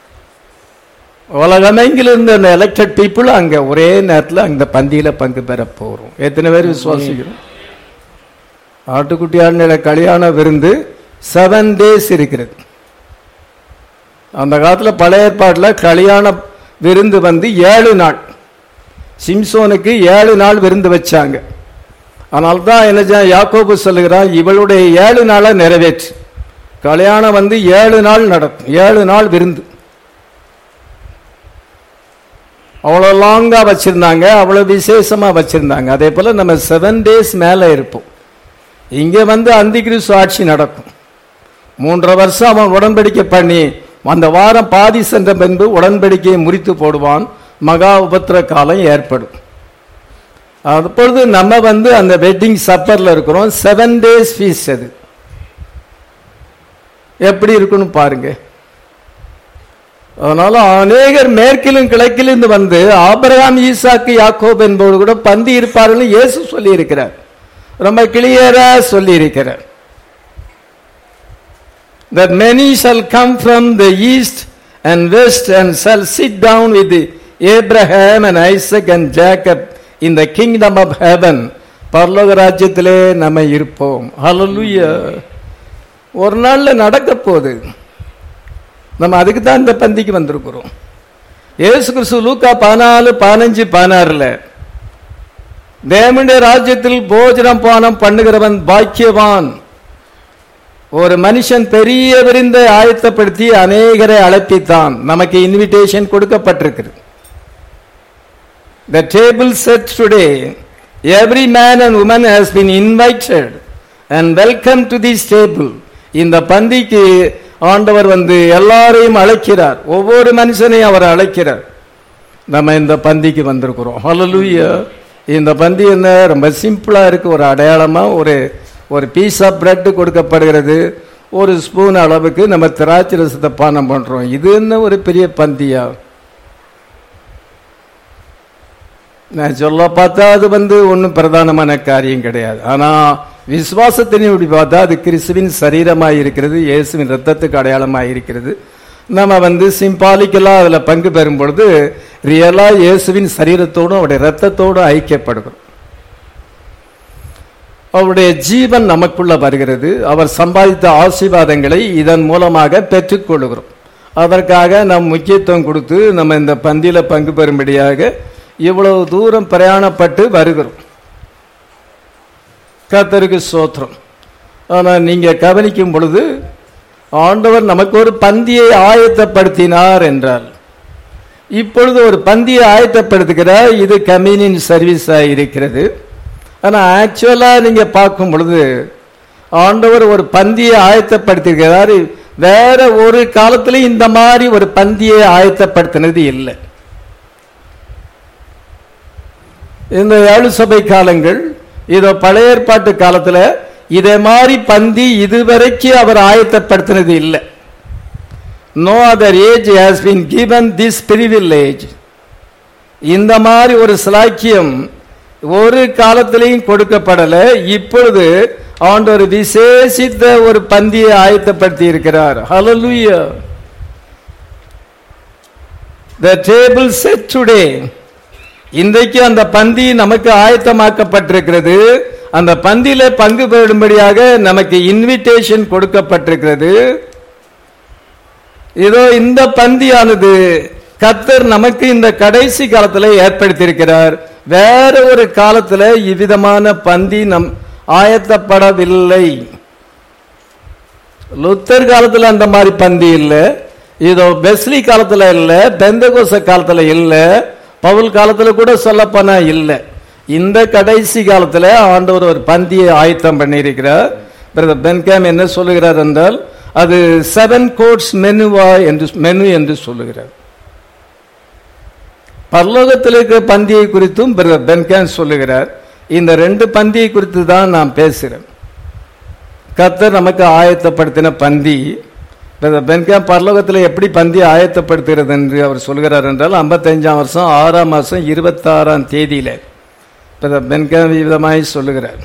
அந்த எலெக்டட் பீப்புள் அங்க ஒரே நேரத்தில் அந்த பந்தியில பங்கு பெற போறோம். எத்தனை பேர் விசுவாசிக்கிறோம்? ஆட்டுக்குட்டியான கல்யாண விருந்து 7 days இருக்கிறது. அந்த காலத்தில் பழைய ஏற்பாட்டில் கல்யாண விருந்து 7 நாள். சிம்சோனுக்கு 7 நாள் விருந்து வச்சாங்க. அதனால தான் என்ன யாக்கோபு சொல்லுகிறான், இவளுடைய 7 நாளை நிறைவேற்று. கல்யாணம் 7 நாள் நடக்கும், 7 நாள் விருந்து. அவ்வளோ லாங்கா வச்சிருந்தாங்க, அவ்வளோ விசேஷமா வச்சிருந்தாங்க. அதே போல நம்ம 7 days மேலே இருப்போம். இங்க அந்தி கிறிஸ்து ஆட்சி நடக்கும். 3.5 வருஷம் அவன் உடன்படிக்கை பண்ணி அந்த வாரம் பாதி சென்ற பின்பு உடன்படிக்கையை முறித்து போடுவான். மகா உபத்திர காலம் ஏற்படும். அப்பொழுது நம்ம அந்த வெட்டிங் சப்பர்ல இருக்கிறோம். 7 days ஃபீஸ்ட். அது எப்படி இருக்குன்னு பாருங்க. அதனால அநேகர் மேற்கிலும் கிழக்கிலிருந்து ஆபிரகாம், ஈசாக்கு, யாக்கோபு என்பவர்கள் கூட பந்தி இருப்பார்கள் இயேசு சொல்லி இருக்கிறார். ரொம்ப கிளியரா சொல்லி இருக்கிறார். That many shall come from the east and west and shall sit down with Abraham and Isaac and Jacob in the kingdom of heaven. பரலோக ராஜ்யத்திலே நம்ம இருப்போம். ஹல்லேலூயா. ஒரு நாள்ல நடக்க போகுது. நம்ம அதுக்கு தான் இந்த பந்திக்கு வந்திருக்கிறோம். இயேசு கிறிஸ்து லூக்கா 14:15-16 தேவனுடைய ராஜ்யத்தில் போஜனம் பானம் பண்ணுகிறவன் பாக்கியவான். ஒரு மனுஷன் பெரிய விருந்தை ஆயத்தப்படுத்தி அநேகரை அழைப்பித்தான். நமக்கு இன்விடேஷன் கொடுக்கப்பட்டிருக்கிறது. The table set today, every man and woman has been invited and welcome to this table. இந்த பந்திக்கு ஆண்டவர் எல்லாரையும் அழைக்கிறார். ஒவ்வொரு மனுஷனையும் அவர் அழைக்கிறார். நம்ம இந்த பந்திக்கு வந்திருக்கிறோம். ஹல்லேலூயா. இந்த பந்தி என்ன ரொம்ப சிம்பிளா இருக்கு. ஒரு அடையாளமா ஒரு பீஸ் ஆஃப் பிரெட் கொடுக்கப்படுகிறது. ஒரு ஸ்பூன் அளவுக்கு நம்ம திராட்சை ரசத்தை பானம் பண்றோம். இது என்ன ஒரு பெரிய பந்தியா? நான் சொல்ல பார்த்தா அது ஒன்றும் பிரதானமான காரியம் கிடையாது. ஆனா விசுவாசத்தினை இப்படி பார்த்தா அது கிறிஸ்துவின் சரீரமாய் இருக்கிறது, இயேசுவின் ரத்தத்துக்கு அடையாளமாய் இருக்கிறது. நம்ம சிம்பாலிக்கலா அதுல பங்கு பெறும் பொழுது ரியலா இயேசுவின் சரீரத்தோடும் அவருடைய ரத்தத்தோடும் ஐக்கியப்படுகிறோம். அவருடைய ஜீவன் நமக்குள்ள வருகிறது. அவர் சம்பாதித்த ஆசீர்வாதங்களை இதன் மூலமாக பெற்றுக்கொள்கிறோம். அதற்காக நாம் முக்கியத்துவம் கொடுத்து நம்ம இந்த பந்தியில பங்கு பெறும்படியாக இவ்வளவு தூரம் பிரயாணப்பட்டு வருகிறோம். கர்த்தருக்கு ஸ்தோத்திரம். ஆனால் நீங்க கவனிக்கும் பொழுது ஆண்டவர் நமக்கு ஒரு பந்தியை ஆயத்தப்படுத்தினார் என்றால், இப்பொழுது ஒரு பந்தியை ஆயத்தப்படுத்துகிறார். இது கம்யூனியன் சர்வீஸா இருக்கிறது. ஆனா ஆக்சுவலா நீங்க பார்க்கும் பொழுது ஆண்டவர் ஒரு பந்தியை ஆயத்தப்படுத்திருக்கிறார். வேற ஒரு காலத்துல இந்த மாதிரி ஒரு பந்தியை ஆயத்தப்படுத்தினது இல்லை. இந்த 7 சபை காலங்கள், இதோ பழைய ஏற்பாட்டு காலத்துல இதே மாதிரி பந்தி இதுவரைக்கும் அவர் ஆயத்தப்படுத்தினது இல்லை. No other age has been given this privilege. இந்த மாதிரி ஒரு சிலாக்கியம் ஒரு காலத்திலையும் கொடுக்கப்படல. இப்பொழுது ஆண்டவர் விசேஷித்த ஒரு பந்தியை ஆயத்தப்படுத்தி இருக்கிறார். ஹல்லேலூயா. The table set today. இன்றைக்கு அந்த பந்தி நமக்கு ஆயத்தமாக்கப்பட்டிருக்கிறது. அந்த பந்தியில பங்கு பெறும்படியாக நமக்கு இன்விடேஷன் கொடுக்கப்பட்டிருக்கிறது. இதோ இந்த பந்தியானது கர்த்தர் நமக்கு இந்த கடைசி காலத்துல ஏற்படுத்தியிருக்கிறார். வேற ஒரு காலத்துல இவ்விதமான பந்தி நம் ஆயத்தப்படவில்லை. லுத்தர் காலத்துல அந்த மாதிரி பந்தி இல்லை, இதோ பெஸ்லி காலத்துல இல்ல, பெந்தகோஸ்த காலத்துல இல்ல, பவுல் காலத்துல கூட சொல்லப்போனா இல்ல. இந்த கடைசி காலத்துல ஆண்டவர் ஒரு பந்தியை ஆயத்தம் பண்ணியிருக்கிறார். பிரதர் பென்காம் என்ன சொல்லுகிறார் என்றால் அது 7 கோர்ஸ் மெனு என்று சொல்லுகிறார். பரலோகத்தில் இருக்கிற பந்தியை குறித்தும் பிரதர் பென்காம் சொல்லுகிறார். இந்த 2 பந்தியை குறித்து தான் நாம் பேசுகிறோம். கர்த்தர் நமக்கு ஆயத்தப்படுத்தின பந்தி. பென்காம் பரலோகத்தில் எப்படி பந்தி ஆயத்தப்படுத்துகிறது என்று அவர் சொல்கிறார் என்றால் 55ஆம் வருஷம் 6ஆம் மாதம் 26ஆம் தேதியில பென்காம் விதமாய் சொல்லுகிறார்.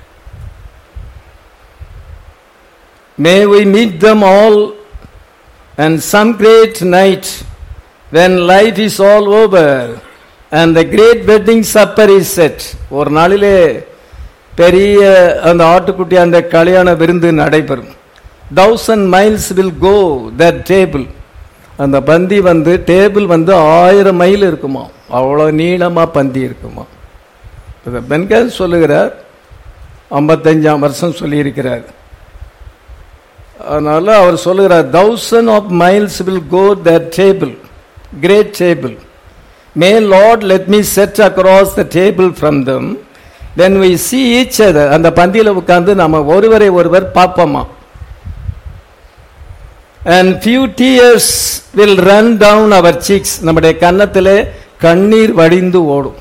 May we meet them all and some great night when life is all over and the great wedding supper is set. ஒரு நாளிலே பெரிய அந்த ஆட்டுக்குட்டி அந்த கல்யாண விருந்து நடைபெறும். 1000 miles will go that table. அந்த பந்தி டேபிள் 1000 மைல் இருக்குமா, அவ்வளோ நீளமா பந்தி இருக்குமா. பென்காம் சொல்லுகிறார், 55ஆம் வருஷம் சொல்லியிருக்கிறார். அதனால அவர் சொல்லுகிறார் 1000 miles will go that table, great table. May Lord let me sit across the table from them when we see each other. அந்த பந்தியில உட்கார்ந்து நாம ஒருவரை ஒருவர் பார்ப்போமா. And few tears will run down our cheeks. நம்முடைய கன்னத்திலே கண்ணீர் வடிந்து ஓடும்.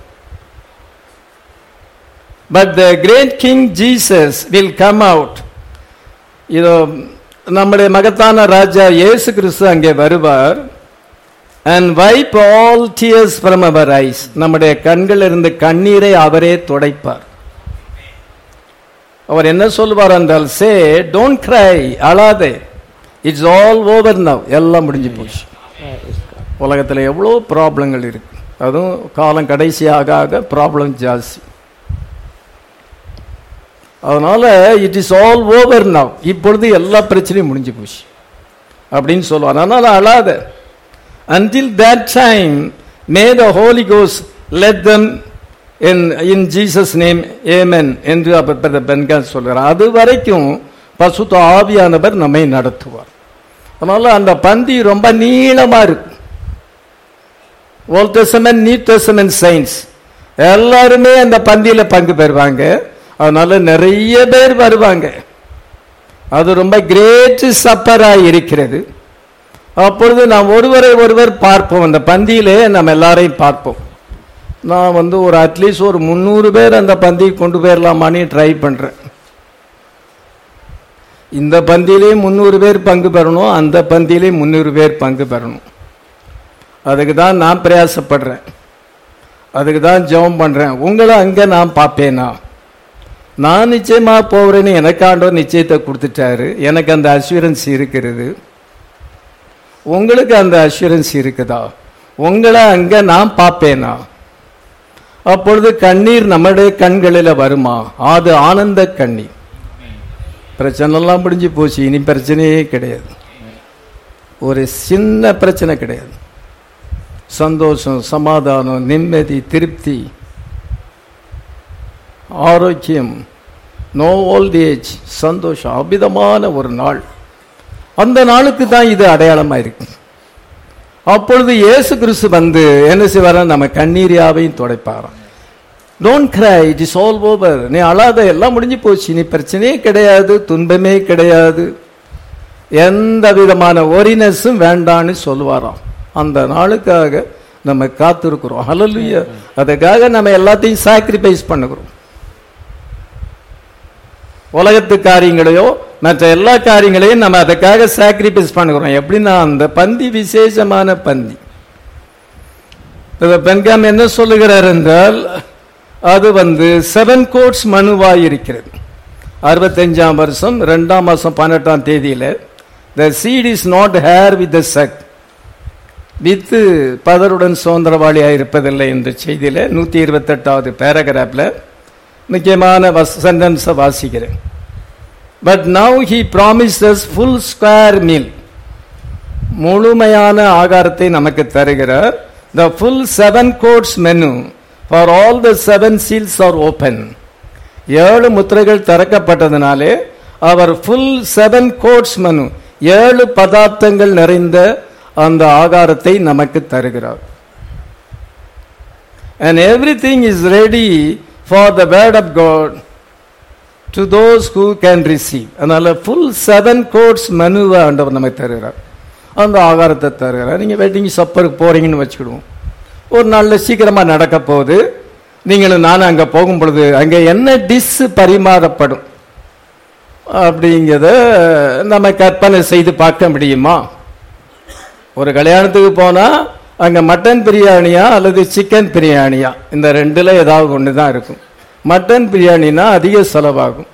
But the great King Jesus will come out. இதோ நம்முடைய மகத்தான ராஜா இயேசு கிறிஸ்து அங்கே வருவார். And wipe all tears from our eyes. நம்முடைய கண்களில் இருந்து கண்ணீரை அவரே துடைப்பார். அவர் என்ன சொல்வார் என்றால், say don't cry, அழாதே, it's all over now. எல்லாம் முடிஞ்சு போச்சு. உலகத்தில் எவ்வளோ ப்ராப்ளங்கள் இருக்கு, அதுவும் காலம் கடைசியாக ஆக ப்ராப்ளம் ஜாஸ்தி. அதனால it is all over now, இப்பொழுது எல்லா பிரச்சனையும் முடிஞ்சு போச்சு அப்படின்னு சொல்லுவார். அதனால அழாத. until that time may the Holy Ghost let them in Jesus name amen என்று பென்காம் சொல்கிறார். அது வரைக்கும் பசுத்த ஆவியானவர் நம்மை நடத்துவார். அதனால அந்த பந்தி ரொம்ப நீளமா இருக்கு. Old testament new testament science எல்லாருமே அந்த பந்தியில பங்கு பெறுவாங்க. அதனால நிறைய பேர் வருவாங்க. அது ரொம்ப கிரேட் சப்பரா இருக்கிறது. அப்பொழுது நாம் ஒருவரை ஒருவர் பார்ப்போம். அந்த பந்தியிலே நம்ம எல்லாரையும் பார்ப்போம். நான் ஒரு அட்லீஸ்ட் ஒரு 300 பேர் அந்த பந்தியை கொண்டு போயிடலாமான்னு ட்ரை பண்றேன். இந்த பந்தியிலே 300 பேர் பங்கு பெறணும், அந்த பந்தியிலே 300 பேர் பங்கு பெறணும். அதுக்கு தான் நான் பிரயாசப்படுறேன், அதுக்கு தான் ஜெபம் பண்றேன். உங்களை அங்க நான் பார்ப்பேனா? நான் நிச்சயமா போகிறேன்னு எனக்கு ஆண்டவர் நிச்சயத்தை கொடுத்துட்டாரு. எனக்கு அந்த அஷூரன்ஸ் இருக்கிறது. உங்களுக்கு அந்த அஷூரன்ஸ் இருக்குதா? உங்களை அங்க நான் பார்ப்பேனா? அப்பொழுது கண்ணீர் நம்முடைய கண்களில் வருமா? அது ஆனந்த கண்ணீர். பிரச்சனைலாம் முடிஞ்சு போச்சு, இனி பிரச்சனையே கிடையாது. ஒரு சின்ன பிரச்சனை கிடையாது. சந்தோஷம், சமாதானம், நிம்மதி, திருப்தி, ஆரோக்கியம், நோ ஓல்ட் ஏஜ், சந்தோஷம், அபிதமான ஒரு நாள். அந்த நாளுக்கு தான் இது அடையாளமா இருக்கு. அப்பொழுது இயேசு கிறிஸ்து என்ன செய்வாரா? நம்ம கண்ணீரியாவையும் துடைப்பாராம். Don't cry, it is all over. நீ அழாத, எல்லாம் முடிஞ்சு போச்சு, நீ பிரச்சனையே கிடையாது, துன்பமே கிடையாது, எந்த விதமான ஒரினஸும் வேண்டான்னு சொல்லுவாராம். அந்த நாளுக்காக நம்ம காத்திருக்கிறோம். ஹல்லேலூயா. அதுக்காக நம்ம எல்லாத்தையும் சாக்ரிஃபைஸ் பண்ணுகிறோம். உலகத்து காரியங்களையோ மற்ற எல்லா காரியங்களையும் நம்ம அதுக்காக சாக்ரிஃபைஸ் பண்ணுகிறோம். எப்படின்னா அந்த பந்தி விசேஷமான பந்தி. பென்காம் என்ன சொல்லுகிறார் என்றால் அது 7 கோட்ஸ் மனுவாய் இருக்கிறது. 65ஆம் வருஷம் 2ஆம் மாசம் 18ஆம் தேதியில the seed is not hair with the sack, வித்து பதருடன் சுதந்திரவாளியாக இருப்பதில்லை என்ற செய்தியில 128வது பேராகிராஃப்ல முக்கியமான சென்டென்ஸை வாசிக்கிறேன். But now he promised us full square meal, முழுமையான ஆகாரத்தை நமக்கு தருகிறார். the full 7 course menu for all the 7 seals are open. 7 முத்திரைகள் திறக்கப்பட்டதனாலே அவர் full 7 course menu 7 பதார்த்தங்கள் நிறைந்த அந்த ஆகாரத்தை நமக்கு தருகிறார். and everything is ready for the word of God to those who can receive. அதனால full 7 course menu ஆண்டவர் நமக்கு தருகிறார். அந்த ஆகாரத்தை தருகிறார். நீங்க வெட்டிங் சப்பருக்கு போறீங்கன்னு வச்சுக்கிடுவோம். ஒரு நாள்ல சீக்கிரமா நடக்க போகுது. நீங்களும் நானும் அங்க போகும் பொழுது அங்க என்ன டிஷ் பரிமாறப்படும் அப்படிங்கிறத நம்ம கற்பனை செய்து பார்க்க முடியுமா? ஒரு கல்யாணத்துக்கு போனா அங்க மட்டன் பிரியாணியா அல்லது சிக்கன் பிரியாணியா, இந்த ரெண்டுல ஏதாவது ஒன்று தான் இருக்கும். மட்டன் பிரியாணினா அதிக செலவாகும்,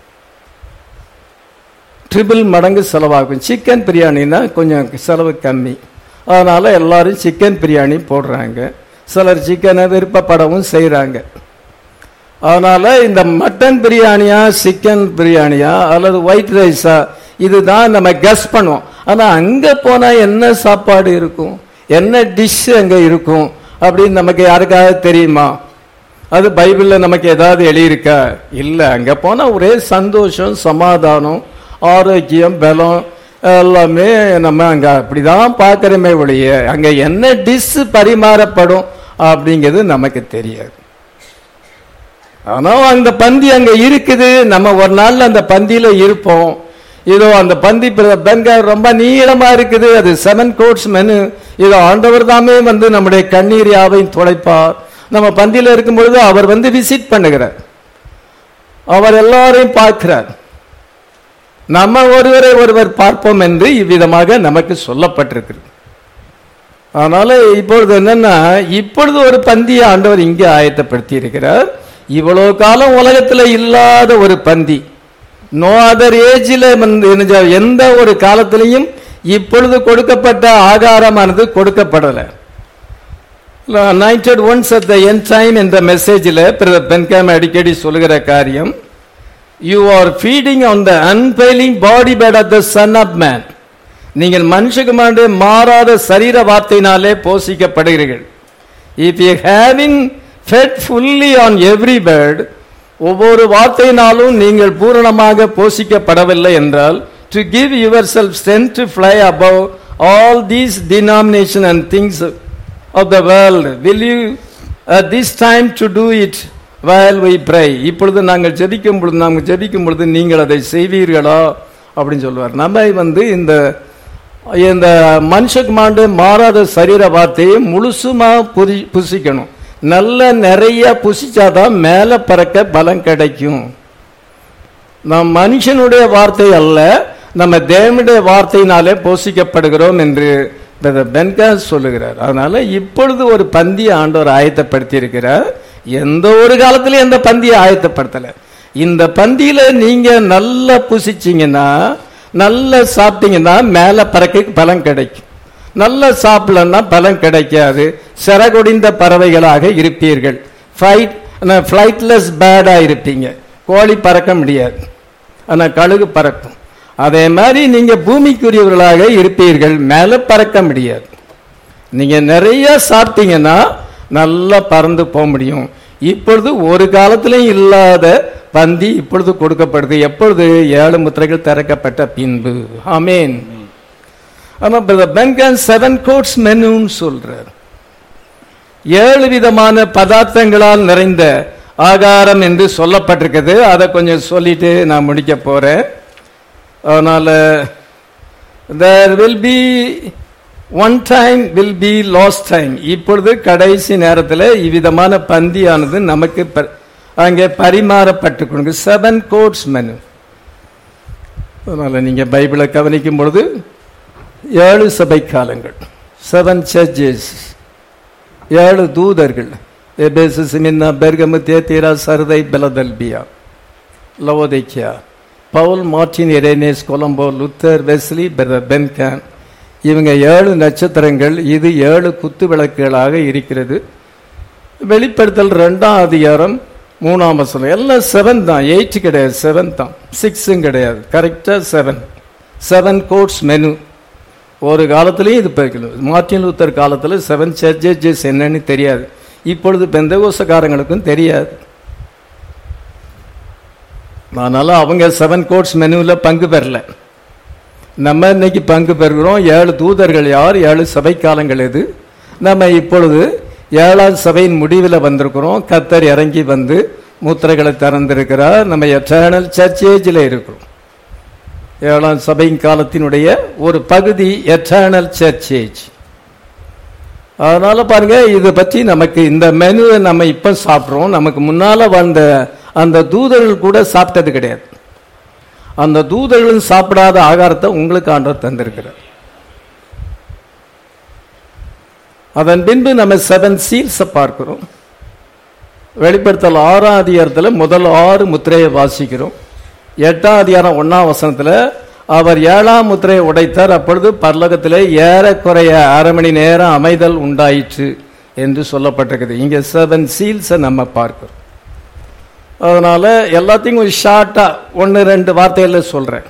ட்ரிபிள் மடங்கு செலவாகும். சிக்கன் பிரியாணினா கொஞ்சம் செலவு கம்மி. அதனால எல்லாரும் சிக்கன் பிரியாணி போடுறாங்க. சிலர் சிக்கனை விருப்பப்படவும் செய்யறாங்க. அதனால இந்த மட்டன் பிரியாணியா சிக்கன் பிரியாணியா அல்லது ஒயிட் ரைஸா இதுதான் நம்ம கெஸ் பண்ணுவோம். ஆனா அங்க போனா என்ன சாப்பாடு இருக்கும், என்ன டிஷ் அங்க இருக்கும் அப்படின்னு நமக்கு யாருக்காவது தெரியுமா? அது பைபிள்ல நமக்கு ஏதாவது எழுதியிருக்கா? இல்ல. அங்க போனா ஒரே சந்தோஷம், சமாதானம், ஆரோக்கியம், பலம் எல்லாமே நம்ம அங்க அப்படிதான் பார்க்கிறோமே ஒழிய அங்க என்ன டிஷ் பரிமாறப்படும் அப்படிங்கிறது நமக்கு தெரியாது. ஆனா அந்த பந்தி அங்க இருக்குது. நம்ம ஒரு நாள்ல அந்த பந்தியில இருப்போம். இதோ அந்த பந்தி ரொம்ப நீளமா இருக்குது. அது 7 கோர்ஸ் மெனு. இதோ ஆண்டவர் தாமே நம்முடைய கண்ணீர் யாவையும் துடைப்பார். நம்ம பந்தியில இருக்கும் பொழுது அவர் விசிட் பண்ணுகிறார். அவர் எல்லாரையும் பார்க்கிறார். நம்ம ஒருவரை ஒருவர் பார்ப்போம் என்று இவ்விதமாக நமக்கு சொல்லப்பட்டிருக்கிறது. அதனால இப்பொழுது என்னன்னா, இப்பொழுது ஒரு பந்தியை ஆண்டவர் இங்கே ஆயத்தப்படுத்தி இருக்கிறார். இவ்வளவு காலம் உலகத்துல இல்லாத ஒரு பந்தி. நோ அதர் ஏஜில எந்த ஒரு காலத்திலையும் இப்பொழுது கொடுக்கப்பட்ட ஆகாரமானது கொடுக்கப்படல. Anointed ones at the end time என்ற மெசேஜில் பென்காம் அடிக்கடி சொல்லுகிற காரியம், you are feeding on the unfailing body bread of the Son of Man. நீங்கள் மனுஷகுமாரனுடைய மாறாத சரீர வார்த்தையினாலே போஷிக்கப்படுகிறீர்கள். If you having fed fully on every word, ஒவ்வொரு வார்த்தையினாலும் நீங்கள் பூரணமாக போஷிக்கப்படவில்லை என்றால், to give yourself strength to fly above all these denominations and things of the world, will you at this time to do it while we pray? இப்பொழுது நாங்கள் ஜெபிக்கும் பொழுது நீங்கள் அதை செய்வீர்களா அப்படின்னு சொல்லுவார். நம்ம இந்த மனுஷகுமாரனுடைய மாறாத சரீர வார்த்தையை முழுசுமா புசிக்கணும். நல்ல நிறைய புசிச்சாதான் மேல பறக்க பலம் கிடைக்கும். நம் மனுஷனுடைய வார்த்தை அல்ல, நம்ம தேவனுடைய வார்த்தையினாலே போஷிக்கப்படுகிறோம் என்று பென்காம் சொல்லுகிறார். அதனால இப்பொழுது ஒரு பந்தியை ஆண்டவர் ஆயத்தப்படுத்தி இருக்கிறார். எந்த ஒரு காலத்திலும் எந்த பந்தியை ஆயத்தப்படுத்தல. இந்த பந்தியில நீங்க நல்லா புசிச்சீங்கன்னா, நல்லா சாப்பிட்டீங்கன்னா மேல பறக்க பலம் கிடைக்கும். நல்லா சாப்பிடலன்னா பலம் கிடைக்காது. சிறகுடிந்த பறவைகளாக இருப்பீர்கள். ஃபிளைட்லெஸ் பேர்டா இருப்பீங்க. கோழி பறக்க முடியாது, ஆனா கழுகு பறக்கும். அதே மாதிரி நீங்க பூமிக்குரியவர்களாக இருப்பீர்கள், மேல பறக்க முடியாது. நீங்க நிறைய சாப்பிட்டீங்கன்னா நல்லா பறந்து போக முடியும். இப்பொழுது ஒரு காலத்திலும் இல்லாத பந்தி இப்பொழுது கொடுக்கப்படுது. எப்பொழுது? 7 முத்திரைகள் திறக்கப்பட்ட பின்பு. ஆமேன். ஆனா பென்காம் 7 கோர்ஸ் மெனுன்னு சொல்றார். 7 விதமான பதார்த்தங்களால் நிறைந்த ஆகாரம் என்று சொல்லப்பட்டிருக்கிறது. அதை கொஞ்சம் சொல்லிட்டு நான் முடிக்க போறேன். அதனால there will be one time will be lost time. இப்பொழுது கடைசி நேரத்தில் இவ்விதமான பந்தியானது நமக்கு அங்கே பரிமாறப்பட்டு கொடுங்க. 7 கோர்ஸ் மெனு. அதனால நீங்க பைபிளை கவனிக்கும் பொழுது 7 சபை காலங்கள், 7 சர்ச்சஸ், 7 தூதர்கள், Ephesus, Smyrna, Pergamum, Thyatira, Sardis, Philadelphia, Laodicea, Paul, Martin, Irenaeus, Columba, Luther, Wesley, Branham, இவங்க 7 நட்சத்திரங்கள். இது 7 குத்து விளக்குகளாக இருக்கிறது. வெளிப்படுத்தல் 2ஆம் அதிகாரம் 3ஆம் வசனம் எல்லாம் 7 தான், 8 கிடையாது, 7 தான், 6 கிடையாது, கரெக்டா 7 கோர்ஸ் மெனு. ஒரு காலத்திலையும் இது போய்க்கணும். மார்ட்டின் லூத்தர் காலத்தில் 7 சர்ச்சஸ் என்னன்னு தெரியாது. இப்பொழுது பெந்தகோஸ்தக்காரங்களுக்கும் தெரியாது. அதனால அவங்க 7 கோர்ஸ் மெனுவில் பங்கு பெறல. நம்ம இன்னைக்கு பங்கு பெறுகிறோம். 7 தூதர்கள் யார், 7 சபை காலங்கள் எது? நம்ம இப்பொழுது 7ஆம் சபையின் முடிவில் வந்திருக்கிறோம். கர்த்தர் இறங்கி வந்து முத்திரைகளை திறந்திருக்கிறார். நம்ம எட்டர்னல் சர்ச் ஏஜில் இருக்கிறோம். 7ஆம் சபையின் காலத்தினுடைய ஒரு பகுதி எட்டர்னல் சர்ச் ஏஜ். அதனால பாருங்க, இதை பற்றி நமக்கு இந்த மெனுவை நம்ம இப்ப சாப்பிட்றோம். நமக்கு முன்னால வந்த அந்த தூதர்கள் கூட சாப்பிட்டது கிடையாது. அந்த தூதர்களும் சாப்பிடாத ஆகாரத்தை உங்களுக்கு ஆண்டவர் தந்திருக்கிறார். அதன் பின்பு நம்ம 7 சீல்ஸை பார்க்கிறோம். வெளிப்படுத்தல் 6ஆம் அதிகாரத்தில் முதல் 6 முத்திரையை வாசிக்கிறோம். 8ஆம் அதிகாரம் 1ஆம் வசனத்தில் அவர் 7ஆம் முத்திரையை உடைத்தார். அப்பொழுது பரலோகத்திலே ஏறக்குறைய அரை மணி நேரம் அமைதல் உண்டாயிற்று என்று சொல்லப்பட்டிருக்குது. இங்க 7 சீல்ஸை நம்ம பார்க்கிறோம். அதனால எல்லாத்தையும் ஒரு ஷார்ட்டா 1-2 வார்த்தையில சொல்றேன்.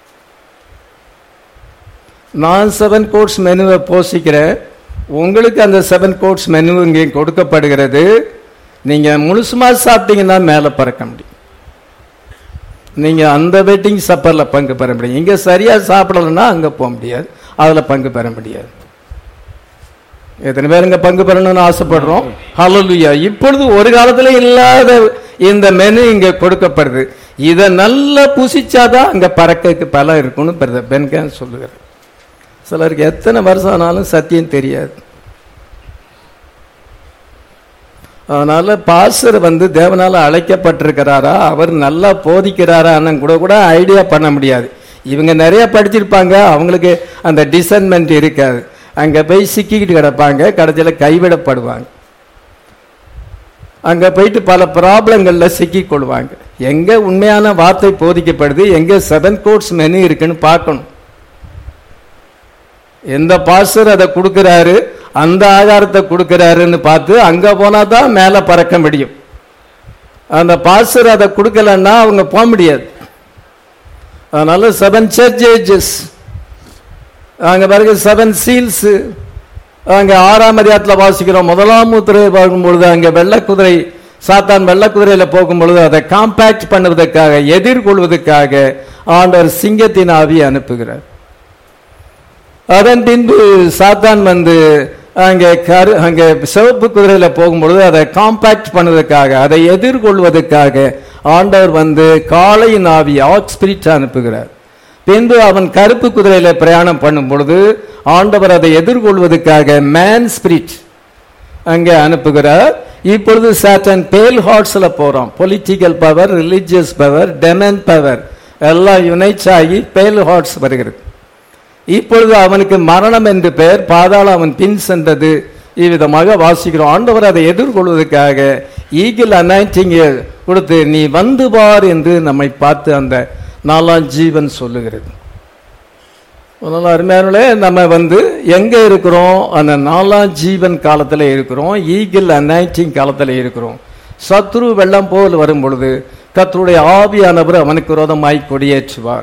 நான் 7 கோர்ஸ் மெனுவை போசிக்கிறேன். உங்களுக்கு அந்த 7 கோர்ஸ் மெனு இங்கே கொடுக்கப்படுகிறது. நீங்க முழுசுமா சாப்பிட்டீங்கன்னா மேல பறக்க முடியும். நீங்க அந்த வெட்டிங் சப்பர்ல பங்கு பெற முடியும். இங்க சரியா சாப்பிடலன்னா அங்க போக முடியாது, அதுல பங்கு பெற முடியாது. எத்தனை பேர் இங்க பங்கு பெறணும்னு ஆசைப்படுறோம்? ஹல்லேலூயா. இப்பொழுது ஒரு காலத்துல இல்லாத இந்த மெனு இங்க கொடுக்கப்படுது. இதை நல்லா புசிச்சாதான் அங்க பறக்க பலம் இருக்கும்னு பென்கான் சொல்லுகிறார். சிலருக்கு எத்தனை வருஷம் ஆனாலும் சத்தியம் தெரியாது. அதனால பாஸ்டர் தேவனால அழைக்கப்பட்டிருக்கிறாரா, அவர் நல்லா போதிக்கிறாரான்னு கூட ஐடியா பண்ண முடியாது. இவங்க நிறைய படிச்சிருப்பாங்க, அவங்களுக்கு அந்த டிசைன்மெண்ட் இருக்காது. அங்க போய் சிக்கிக்கிட்டு கிடப்பாங்க, கடைசியில கைவிடப்படுவாங்க. அங்க போயிட்டு பல ப்ராப்ளங்கள்ல சிக்கிக் கொள்வாங்க. எங்க உண்மையான வார்த்தை போதிக்கப்படுது, எங்க 7 கோர்ஸ் மெனு இருக்குன்னு பார்க்கணும். எந்த பாஸ்டர் அதை கொடுக்கிறாரு, அந்த ஆகாரத்தை கொடுக்கிறாருன்னு பார்த்து அங்க போனா தான் மேல பறக்க முடியும். அந்த பாஸ்டர் அதை கொடுக்கலன்னா அவங்க போக முடியாது. அதனால 7 சர்ச்சஸ், அங்க பிறகு 7 சீல்ஸ். அங்க 6ஆம் அதிகாரத்தில் வாசிக்கிறோம். முதலாம் முத்திரையை பார்க்கும் பொழுது அங்க வெள்ளக்குதிரை, சாத்தான் வெள்ளக்குதிரையில போகும் பொழுது அதை காம்பாக்ட் பண்ணுவதற்காக, எதிர்கொள்வதற்காக ஆண்டவர் சிங்கத்தின் ஆவியை அனுப்புகிறார். அதன் பின்பு சாத்தான் அங்கே சிவப்பு குதிரையில போகும்பொழுது அதை காம்பாக்ட் பண்ணுவதற்காக, அதை எதிர்கொள்வதற்காக ஆண்டவர் காளையின் ஆவி, ஆக்ஸ் ஸ்பிரிட் அனுப்புகிறார். பின்பு அவன் கருப்பு குதிரையில பிரயாணம் பண்ணும் பொழுது ஆண்டவர் அதை எதிர்கொள்வதற்காக மேன் ஸ்பிரிட் அங்கே அனுப்புகிறார். இப்பொழுது சாத்தான் பேல் ஹார்ட்ஸ்ல போறான். Political power, religious power, demon power எல்லாம் யுனைட்ஸ் ஆகி பேல் ஹார்ட்ஸ் வருகிறது. இப்பொழுது அவனுக்கு மரணம் என்று பெயர், பாதாளம் அவன் பின் சென்றது. இவ்விதமாக வாசிக்கிறோம். ஆண்டவர் அதை எதிர்கொள்வதற்காக ஈகிள் அனாயிண்டிங் கொடுத்து நீ வந்து பார் என்று நம்மை பார்த்து அந்த 4ஆம் ஜீவன் சொல்லுகிறது. அருமையானே, நம்ம எங்க இருக்கிறோம்? அந்த 4ஆம் ஜீவன் காலத்துல இருக்கிறோம். ஈகிள் அனாயிண்டிங் காலத்துல இருக்கிறோம். சத்ரு வெள்ளம் போல் வரும் பொழுது கர்த்தருடைய ஆவியானவர் அவனுக்கு விரோதமாய் கொடியேற்றுவார்.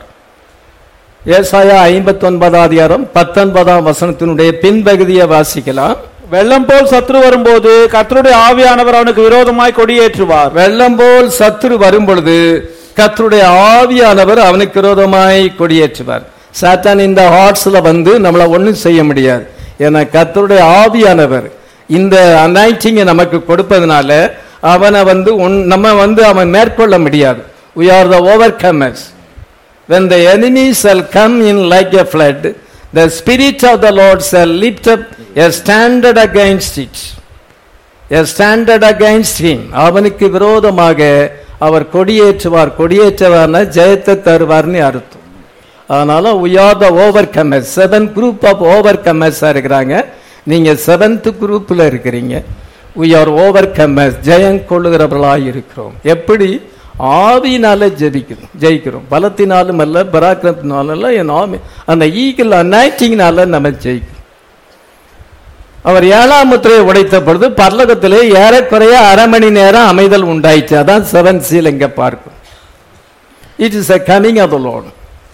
ஏசாயா 59ஆம் அதிகாரம் 19ஆம் வசனத்தினுடைய பின்பகுதியை வாசிக்கலாம். வெள்ளம் போல் சத்ரு வரும்போது கர்த்தருடைய ஆவியானவர் அவனுக்கு விரோதமாய் கொடியேற்றுவார். வெள்ளம் போல் சத்ரு வரும் பொழுது கர்த்தருடைய ஆவியானவர் அவனுக்கு விரோதமாய் கொடியேற்றுவார். சாத்தான் இந்த ஹார்ட்ஸ்ல நம்மள ஒண்ணும் செய்ய முடியாது. ஏன்னா கர்த்தருடைய ஆவியானவர் இந்த அனாயிண்டிங்கை நமக்கு கொடுப்பதனால அவனை நம்ம அவன் மேற்கொள்ள முடியாது. we are the overcomers. when the enemy shall come in like a flood, the spirit of the Lord shall lift up a standard against it. a standard against him. அவனுக்கு விரோதமாக அவர் கொடியேற்றுவார். கொடியேற்றுவார்னா ஜெயத்தை தருவார்னு அர்த்தம். அதனால we are the overcomers. 7 group of overcomers இருக்கிறாங்க. நீங்க 7th குரூப்ல இருக்கிறீங்க. we are overcomers. ஜெயம் கொள்ளுகிறவர்களாய் இருக்கிறோம். எப்படி? ஆவியினால ஜெயிக்கிறோம். பலத்தினாலும் அல்ல, பராக்கிரமத்தினாலும் அல்ல, அந்த ஈகிள் அனாயிட்டிங்னால நம்ம ஜெயிக்கிறோம். அவர் 7ஆம் முத்திரையை உடைத்த பொழுது பரலோகத்திலே ஏறக்குறைய அரை மணி நேரம் அமைதல் உண்டாயிற்று. அதான் 7 seal எங்க பார்க்கும். It is a coming of the Lord.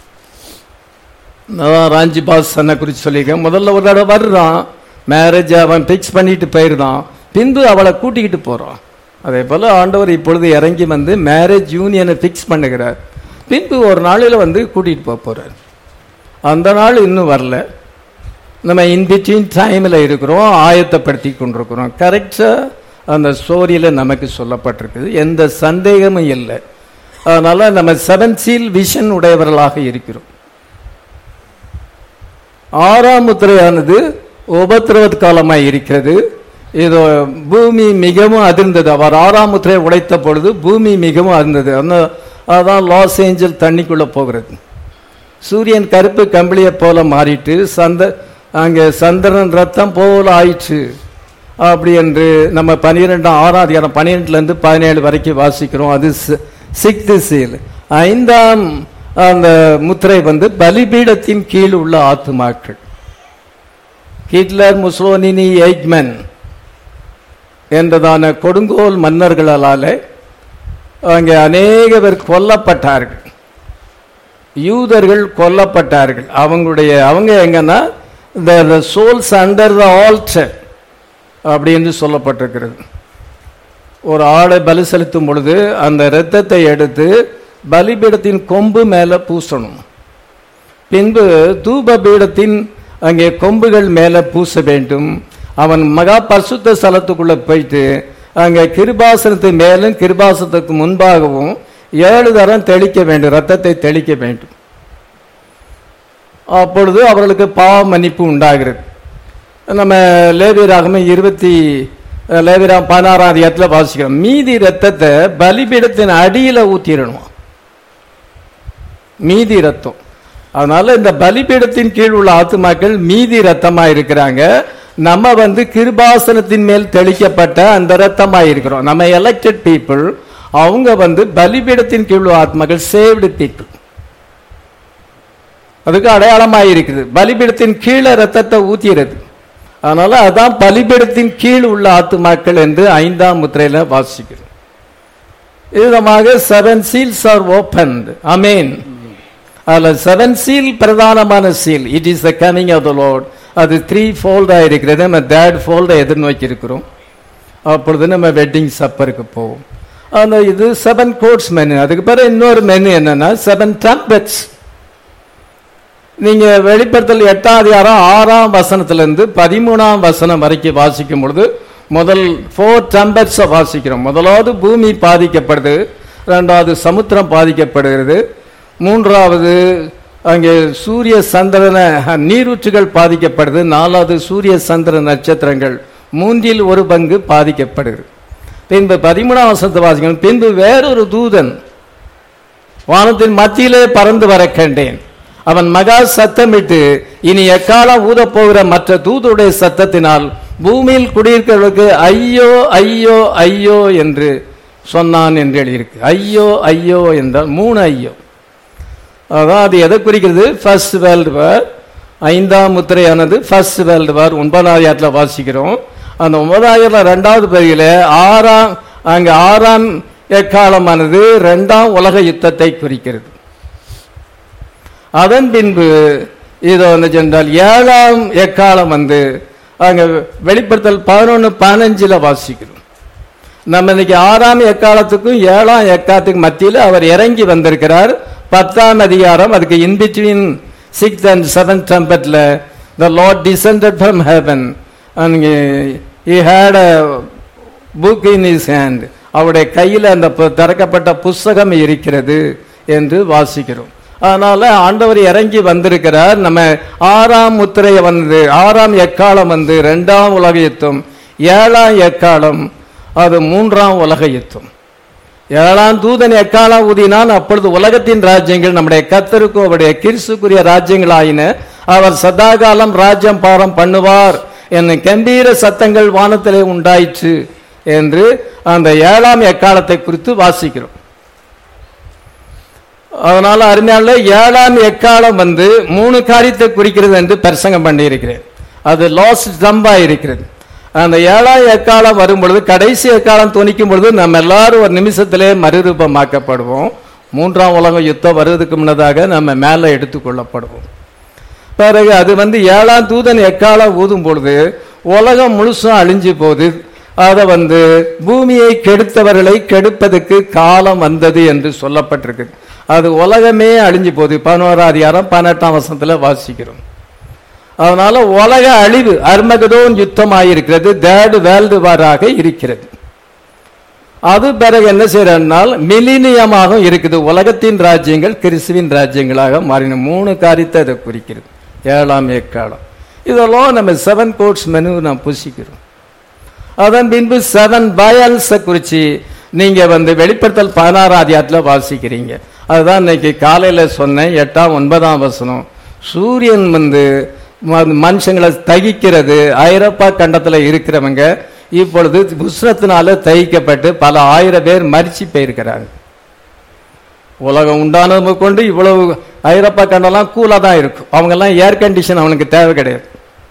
ராஞ்சி பாஸ் குறித்து சொல்லியிருக்கேன். முதல்ல ஒரு தடவை வர்றான், மேரேஜ் அவன் பிக்ஸ் பண்ணிட்டு போயிருந்தான், பின்பு அவளை கூட்டிக்கிட்டு போறான். அதே போல ஆண்டவர் இப்பொழுது இறங்கி வந்து மேரேஜ் யூனியனை பிக்ஸ் பண்ணுகிறார். பின்பு ஒரு நாளில் வந்து கூட்டிகிட்டு போறார். அந்த நாள் இன்னும் வரல. நம்ம இன்பிட்வீன் டைமில் இருக்கிறோம், ஆயத்தப்படுத்தி கொண்டிருக்கிறோம். கரெக்டாக அந்த ஸ்டோரியில் நமக்கு சொல்லப்பட்டிருக்குது, எந்த சந்தேகமும் இல்லை. அதனால நம்ம 7 seal விஷன் உடையவர்களாக இருக்கிறோம். 6ஆம் முத்திரையானது உபத்திரவ காலமாய் இருக்கிறது. இது பூமி மிகவும் அதிர்ந்தது. அவர் 6ஆம் முத்திரையை உடைத்த பொழுது பூமி மிகவும் அதிர்ந்தது. அதான் லாஸ் ஏஞ்சல் தண்ணிக்குள்ள போகிறது. சூரியன் கருப்பு கம்பளியை போல மாறிட்டு அங்கே சந்திரன் ரத்தம் போல ஆயிற்று அப்படி என்று நம்ம 6ஆம் அதிகாரம் 12 17 வரைக்கும் வாசிக்கிறோம். அது 6th seal. 5ஆம் அந்த முத்திரை வந்து பலிபீடத்தின் கீழ் உள்ள ஆத்துமாக்கள். ஹிட்லர், முசோலினி, எய்க்மன் என்றதான கொடுங்கோல் மன்னர்களால அங்கே அநேக பேர் கொல்லப்பட்டார்கள். யூதர்கள் கொல்லப்பட்டார்கள். அவங்க எங்கன்னா the souls under the altar அப்படி என்று சொல்லப்பட்டிருக்கிறது. ஒரு ஆளை பலி செலுத்தும் பொழுது அந்த இரத்தத்தை எடுத்து பலிபீடத்தின் கொம்பு மேல பூசணும். பின்பு தூப பீடத்தின் அங்கே கொம்புகள் மேல பூச வேண்டும். அவன் மகா பரிசுத்த ஸ்தலத்துக்குள்ள போயிட்டு அங்கே கிருபாசனத்து மேலும் கிருபாசனத்துக்கு முன்பாகவும் 7 தரம் தெளிக்க வேண்டும், ரத்தத்தை தெளிக்க வேண்டும். அப்பொழுது அவர்களுக்கு பாவ மன்னிப்பு உண்டாகிறது. நம்ம லேவியராகமம் 16ஆம் அதிகாரத்தில் வாசிக்கிறோம். மீதி ரத்தத்தை பலிபீடத்தின் அடியில ஊத்திடணும், மீதி ரத்தம். அதனால இந்த பலிபீடத்தின் கீழ் உள்ள ஆத்துமாக்கள் மீதி ரத்தமா இருக்கிறாங்க. நம்ம வந்து கிருபாசனத்தின் மேல் தெளிக்கப்பட்ட அந்த ரத்தமா இருக்கிறோம். நம்ம எலெக்டட் பீப்புள், அவங்க வந்து பலிபீடத்தின் கீழ் உள்ள ஆத்மாக்கள் சேவ்டு பீப்புள். அதுக்கு அடையாளமாக இருக்குது. பலிபீடத்தின் கீழே ரத்தத்தை ஊத்திறது. அதனால அதான் பலிபீடத்தின் கீழ் உள்ள ஆத்துமாக்கள் என்று 5ஆம் முத்திரையில வாசிக்கிறோம். விதமாக 7 seals are opened. ஆமென். அதுல 7 seal பிரதானமான seal. It is the coming of the Lord. அது 3-fold இருக்கிறது. நம்ம தேர்ட் ஃபோல்டை எதிர்நோக்கி இருக்கிறோம். அப்பொழுது நம்ம வெட்டிங் சப்பருக்கு போவோம். அந்த இது 7 courts மெனு. அதுக்கு பிறகு இன்னொரு மெனு என்னன்னா 7 trumpets. நீங்க வெளிப்படுத்தல் 8ஆம் அதிகாரம் 6ஆம் வசனத்திலிருந்து 13ஆம் வசனம் வரைக்கும் வாசிக்கும் பொழுது முதல் 4 trumpets வாசிக்கிறோம். முதலாவது பூமி பாதிக்கப்படுது, 2வது சமுத்திரம் பாதிக்கப்படுகிறது, 3வது அங்கே சூரிய சந்திரன நீரூற்றுகள் பாதிக்கப்படுது, 4வது சூரிய சந்திர நட்சத்திரங்கள் 3 1 பங்கு பாதிக்கப்படுகிறது. பின்பு 13ஆம் வசனத்தை வாசிக்கணும். பின்பு வேறொரு தூதன் வானத்தின் மத்தியிலே பறந்து வர கண்டேன். அவன் மகா சத்தமிட்டு இனி எக்காலம் ஊதப் போகிற மற்ற தூதுடைய சத்தத்தினால் பூமியில் குடியிருக்கிறவர்களுக்கு ஐயோ ஐயோ ஐயோ என்று சொன்னான் என்று எழுதியிருக்கு. ஐயோ ஐயோ என்றால் 3 ஐயோ. அதான் அது எதை குறிக்கிறது? First world war. 5ஆம் முத்திரையானது ஃபர்ஸ்ட் வேர்ல்டு வார். 9ஆம் அதிகாரத்தில் வாசிக்கிறோம். அந்த 9ஆம் அதிகாரத்தில் 2வது பகுதியில் 6ஆம் எக்காலமானது 2ஆம் உலக யுத்தத்தை குறிக்கிறது. அதன் பின்பு இது வந்து சென்றால் 7ஆம் எக்காலம் வந்து அங்க வெளிப்படுத்தல் 11-15 வாசிக்கிறோம். நம்ம இன்னைக்கு 6ஆம் எக்காலத்துக்கும் 7ஆம் எக்காலத்துக்கும் மத்தியில் அவர் இறங்கி வந்திருக்கிறார். 10ஆம் அதிகாரம் அதுக்கு in between 6th and 7th trumpetல the Lord descended from heaven and he had a book in his hand. அவருடைய கையில் அந்த திறக்கப்பட்ட புஸ்தகம் இருக்கிறது என்று வாசிக்கிறோம். அதனால ஆண்டவர் இறங்கி வந்திருக்கிறார். நம்ம 6ஆம் முத்திரையை வந்து 6ஆம் எக்காலம் வந்து 2ஆம் உலக யுத்தம் ஏழாம் எக்காலம் அது மூன்றாம் உலக யுத்தம். ஏழாம் தூதன் எக்காலம் ஊதினான். அப்பொழுது உலகத்தின் ராஜ்யங்கள் நம்முடைய கர்த்தருக்கும் அவருடைய கிறிஸ்துக்குரிய ராஜ்யங்கள் ஆயின. அவர் சதாகாலம் ராஜ்யம் பாரம் பண்ணுவார் என்னும் கம்பீர சத்தங்கள் வானத்திலே உண்டாயிற்று என்று அந்த ஏழாம் எக்காலத்தை குறித்து வாசிக்கிறோம். அதனால அருமையான ஏழாம் எக்காலம் மூணு காரியத்தை குறிக்கிறது என்று பிரசங்கம் பண்ணி இருக்கிறேன். அது லாஸ்ட் ஜம்பா இருக்கிறது. அந்த ஏழாம் எக்காலம் வரும் பொழுது, கடைசி எக்காலம் துணிக்கும் பொழுது நம்ம எல்லாரும் ஒரு நிமிஷத்திலே மறுரூபமாக்கப்படுவோம். மூன்றாம் உலக யுத்தம் வருவதற்கு முன்னதாக நம்ம மேலே எடுத்துக்கொள்ளப்படுவோம். பிறகு அது ஏழாம் தூதன் எக்காலம் ஊதும் பொழுது உலகம் முழுசும் அழிஞ்சு போகுது. அதை பூமியை கெடுத்தவர்களை கெடுப்பதற்கு காலம் வந்தது என்று சொல்லப்பட்டிருக்கு. அது உலகமே அழிஞ்சு போகுது. 11ஆம் அதிகாரம் 18ஆம் வசனத்துல வாசிக்கிறோம். அதனால உலக அழிவு அர்மகதோன் யுத்தமாயிருக்கிறது. தேர்ட் வேர்ல்டு வாராக இருக்கிறது. அது பிறகு என்ன செய்யறால் மிலினியமாக இருக்குது. உலகத்தின் ராஜ்யங்கள் கிறிஸ்துவின் ராஜ்யங்களாக மாறின. மூணு காரியத்தை அதை குறிக்கிறது ஏழாம் எக்காலம். இதெல்லாம் நம்ம 7 கோட்ஸ் மெனு நாம் புசிக்கிறோம். அதன் பின்பு 7 வயல்ஸை குறிச்சு நீங்க வெளிப்படுத்தல் 16ஆம் அதிகாரத்தில் வாசிக்கிறீங்க. அதுதான் இன்னைக்கு காலையில சொன்னேன். 8ஆம் 9ஆம் வசனம். சூரியன் மனுஷங்களை தகிக்கிறது. ஐரோப்பா கண்டத்துல இருக்கிறவங்க இப்பொழுது உஷ்ணத்தினால தகிக்கப்பட்டு பல ஆயிரம் பேர் மரிச்சு போயிருக்கிறாங்க. உலகம் உண்டானது கொண்டு இவ்வளவு ஐரோப்பா கண்டெல்லாம் கூலா தான் இருக்கும். அவங்க எல்லாம் ஏர் கண்டிஷன் அவனுக்கு தேவை கிடையாது.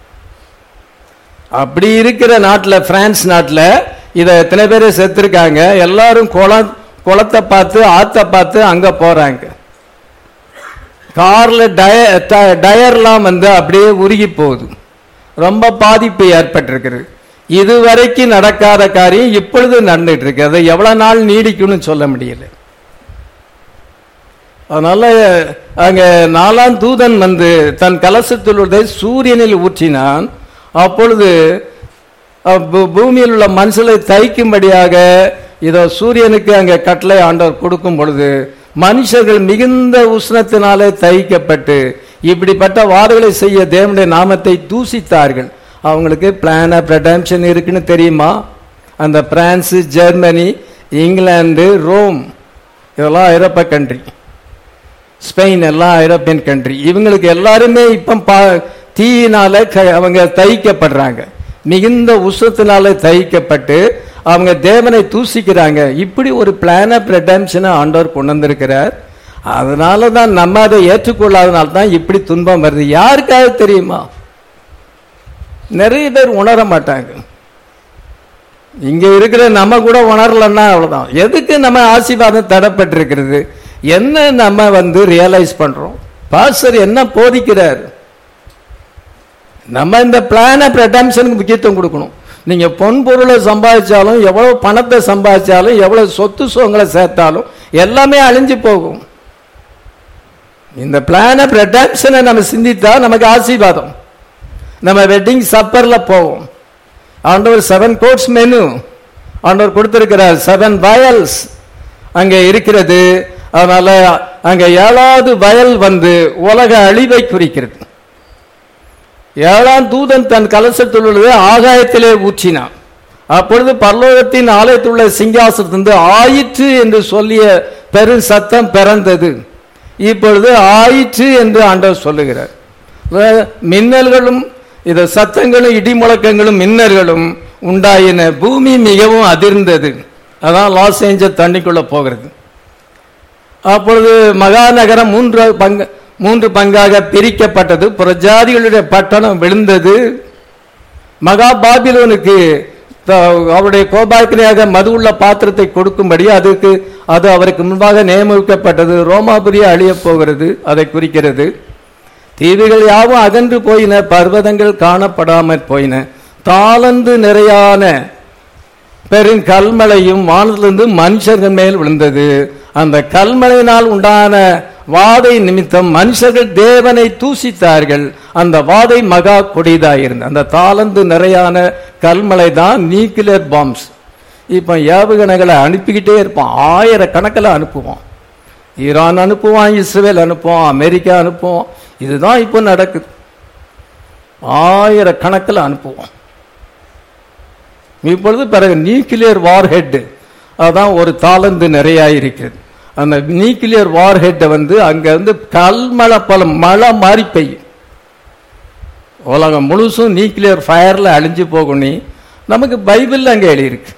அப்படி இருக்கிற நாட்டில், பிரான்ஸ் நாட்டில் இதை எத்தனை பேர் செத்துருக்காங்க. எல்லாரும் குளத்தை பார்த்து ஆத்தை பார்த்து அங்க போறாங்க. கார்ல டயர்லாம் அப்படியே உருகி போகுது. ரொம்ப பாதிப்பு ஏற்பட்டிருக்கிறது. இதுவரைக்கும் நடக்காத காரியம் இப்பொழுது நடந்துட்டு இருக்கு. அதை எவ்வளவு நாள் நீடிக்கும்னு சொல்ல முடியல. அதனால அங்க 4ஆம் தூதன் தன் கலசத்தில் உள்ளதை சூரியனில் ஊற்றினான். அப்பொழுது பூமியில் உள்ள மனுஷனை தைக்கும்படியாக இதோ சூரியனுக்கு அங்க கட்டளை ஆண்டவர் கொடுக்கும் பொழுது மனுஷர்கள் மிகுந்த உஷ்ணத்தினாலே தைக்கப்பட்டு இப்படிப்பட்ட வார்த்தைகளை செய்ய தேவனுடைய நாமத்தை தூசித்தார்கள். அவங்களுக்கு பிளான் ஆஃப் ரெடெம்ப்ஷன் இருக்குன்னு தெரியுமா? அந்த பிரான்ஸ், ஜெர்மனி, இங்கிலாந்து, ரோம் இதெல்லாம் ஐரோப்பா கண்ட்ரி, ஸ்பெயின் எல்லாம் ஐரோப்பியன் கண்ட்ரி. இவங்களுக்கு எல்லாருமே இப்ப தீயினால அவங்க தைக்கப்படுறாங்க. மிகுந்த உஷ்ணத்தினால தைக்கப்பட்டு அவங்க தேவனை தூசிக்கிறாங்க. இப்படி ஒரு பிளான் ஆஃப் ரெடெம்ப்ஷனை ஆண்டவர் கொண்டு வந்திருக்கிறார். அதனாலதான் நம்ம அதை ஏற்றுக்கொள்ளாதனால தான் இப்படி துன்பம் வருது. யாருக்காக தெரியுமா? நிறைய பேர் உணர மாட்டாங்க. இங்க இருக்கிற நம்ம கூட உணரலன்னா அவ்வளவுதான். எதுக்கு நம்ம ஆசீர்வாதம் தடப்பட்டிருக்கிறது? என்ன நம்ம ரியலைஸ் பண்றோம்? பாஸ்டர் என்ன போதிக்கிறார்? நம்ம இந்த பிளான் ஆஃப் ரெடெம்ப்ஷனுக்கு முக்கியத்துவம் கொடுக்கணும். நீங்க பொன் பொருளை சம்பாதிச்சாலும், எவ்வளவு பணத்தை சம்பாதிச்சாலும், எவ்வளவு சொத்து சுகங்களை சேர்த்தாலும் எல்லாமே அழிஞ்சு போகும். இந்த பிளான் ஆஃப் ரெடெம்ப்ஷனை நம்ம சிந்தித்தா நமக்கு ஆசீர்வாதம். நம்ம வெட்டிங் சப்பர்ல போவோம். ஆண்டவர் 7 கோர்ஸ் மெனு ஆண்டவர் கொடுத்திருக்கிறார். 7 வயல்ஸ் அங்க இருக்கிறது. அதனால அங்க 7வது வயல் உலக அழிவை குறிக்கிறது. 7ஆம் தூதன் தன் கலசத்தில் உள்ளது ஆகாயத்திலே ஊற்றினான். அப்பொழுது பரலோகத்தின் ஆலயத்தில் உள்ள சிங்காசனத்திலிருந்து ஆயிற்று என்று சொல்லிய பெரும் சத்தம் பிறந்தது. இப்பொழுது ஆயிற்று என்று ஆண்டவர் சொல்லுகிறார். மின்னல்களும் இது சத்தங்களும் இடி முழக்கங்களும் மின்னல்களும் உண்டாயின. பூமி மிகவும் அதிர்ந்தது. அதான் லாஸ் ஏஞ்சல் தண்ணிக்குள்ள போகிறது. அப்பொழுது மகாநகரம் 3 பங்காக பிரிக்கப்பட்டது. புறஜாதிகளுடைய பட்டணம் விழுந்தது. மகா பாபிலோனுக்கு அவருடைய கோபாக்கினையாக மது உள்ள பாத்திரத்தை கொடுக்கும்படி அது அவருக்கு முன்பாக நியமிக்கப்பட்டது. ரோமாபுரி அழிய போகிறது. அதை குறிக்கிறது. தீவுகள் யாவும் அகன்று போயின, பர்வதங்கள் காணப்படாமற் போயின. தாளந்து நிறையான பெரும் கல்மழையும் வானத்திலிருந்து மனுஷர்கள் மேல் விழுந்தது. அந்த கல்மழையினால் உண்டான வாதை நிமித்தம் மனுஷர்கள் தேவனை தூசித்தார்கள். அந்த வாதை மகா கொடிதாயிருந்தது. அந்த தாளந்து நிறையான கல்மழை தான் நியூக்ளியர் பாம்ஸ். இப்ப ஏவுகணைகளை அனுப்பிக்கிட்டே இருப்பான். 1000 கணக்கில் அனுப்புவான். ஈரான் அனுப்புவான், இஸ்ரேல் அனுப்புவான், அமெரிக்கா அனுப்புவான். இதுதான் இப்போ நடக்குது. 1000 கணக்கில் அனுப்புவான். இப்பொழுது பிறகு நியூக்ளியர் வார்ஹெட், அதான் ஒரு தாளந்து நிறைய இருக்கிறது. அந்த நியூக்ளியர் வார்ஹெட்டை அங்க கல்மழை போல மழை மாறி பெய்யும். உலகம் முழுசும் நியூக்ளியர் ஃபயர்ல அழிஞ்சு போகணும். நமக்கு பைபிள் அங்க எழுதியிருக்கு.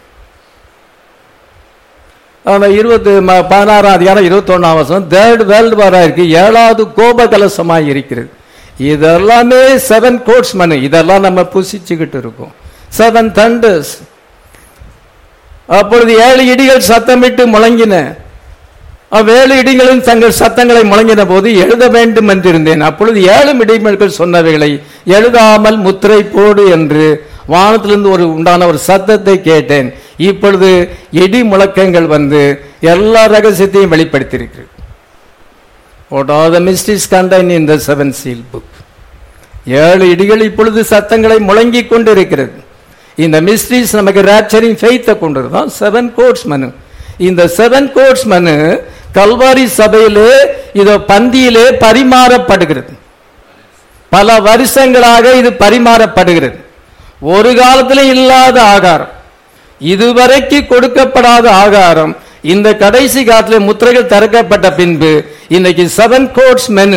அந்த 16ஆம் அதிகாரம் 21ஆம் வசனம் தேர்ட் வேர்ல்டு வாரா இருக்கு, 7வது கோப கலசமாய் இருக்கிறது. இதெல்லாமே 7 கோட்ஸ் மனு. இதெல்லாம் நம்ம புசிச்சுக்கிட்டு இருக்கோம். 7 thunders. அப்பொழுது 7 இடிகள் சத்தமிட்டு முழங்கின. 7 இடிகளும் தங்கள் சத்தங்களை முழங்கின போது எழுத வேண்டும் என்றிருந்தேன். அப்பொழுது 7 இடிமல்கள் சொன்னவைகளை எழுதாமல் முத்திரை போடு என்று வானத்திலிருந்து உண்டான ஒரு சத்தத்தை கேட்டேன். இப்பொழுது இடி முழக்கங்கள் எல்லா ரகசியத்தையும் வெளிப்படுத்தியிருக்கிறது. What are the mysteries contained in the 7 seal book? 7 இடிகள் இப்பொழுது சத்தங்களை முழங்கிக் கொண்டிருக்கிறது. இந்த மிஸ்ட்ரீஸ் நமக்கு ராப்சரிங் ஃபெய்த்தை கொண்டதுதான் 7 கோட்ஸ் மனு. இந்த 7 கோட்ஸ் மனு கல்வாரி சபையிலே இதோ பந்தியிலே பரிமாறப்படுகிறது. பல வருஷங்களாக இது பரிமாறப்படுகிறது. ஒரு காலத்திலும் இல்லாத ஆகாரம், இதுவரைக்கு கொடுக்கப்படாத ஆகாரம் இந்த கடைசி காலத்திலே முத்திரைகள் திறக்கப்பட்ட பின்பு இன்னைக்கு 7 கோட்ஸ் மெனு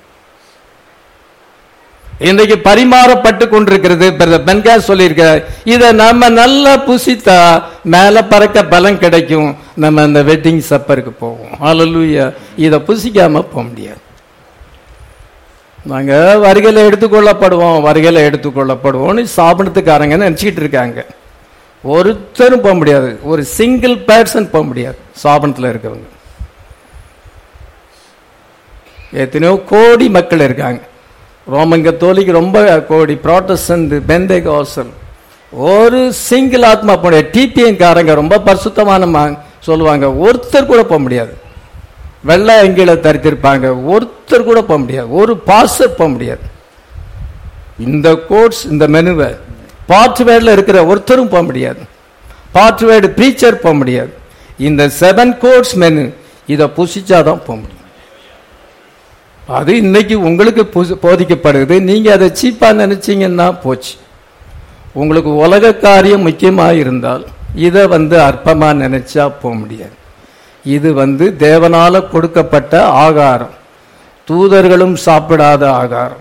இன்றைக்கு பரிமாறப்பட்டு கொண்டிருக்கிறது. சொல்லியிருக்க இதை நம்ம நல்லா புசித்தா மேல பறக்க பலம் கிடைக்கும். நம்ம அந்த வெட்டிங் சப்பருக்கு போவோம். ஹல்லேலூயா. இதை புசிக்காம போக முடியாது. நாங்க வருகையில எடுத்துக்கொள்ளப்படுவோம் சாப்பிடத்துக்காரங்க நினைச்சுக்கிட்டு இருக்காங்க. ஒருத்தரும் போக முடியாது. ஒரு சிங்கிள் பர்சன் போக முடியாது. சாபனத்தில் இருக்கவங்க எத்தனையோ கோடி மக்கள் இருக்காங்க. ரோமன் கத்தோலிக்கு ரொம்ப கோடி, புராட்டஸ்டன்ட், பெந்தேகோஸ்தல், ஒரு சிங்கிள் ஆத்மா போக முடியாது. டிபிஎன் காரங்க ரொம்ப பரிசுத்தமான சொல்லுவாங்க, ஒருத்தர் கூட போக முடியாது. வெள்ளை அங்கில தரித்திருப்பாங்க, ஒருத்தர் கூட போக முடியாது. ஒரு பாஸ்டர் போக முடியாது. இந்த கோட்ஸ் இந்த மெனுவை பார்ட்வேர்டில் இருக்கிற ஒருத்தரும் போக முடியாது. பார்ட்வேர்டு பிரீச்சர் போக முடியாது. இந்த 7 கோட்ஸ் மெனு இதை புசிச்சாதான் போக முடியும். அது இன்னைக்கு உங்களுக்கு போதிக்கப்படுது. நீங்க அதை சீப்பா நினைச்சீங்கன்னா போச்சு. உங்களுக்கு உலக காரியம் முக்கியமா இருந்தால் இதை அற்பமா நினைச்சா போக முடியாது. இது தேவனால கொடுக்கப்பட்ட ஆகாரம், தூதர்களும் சாப்பிடாத ஆகாரம்,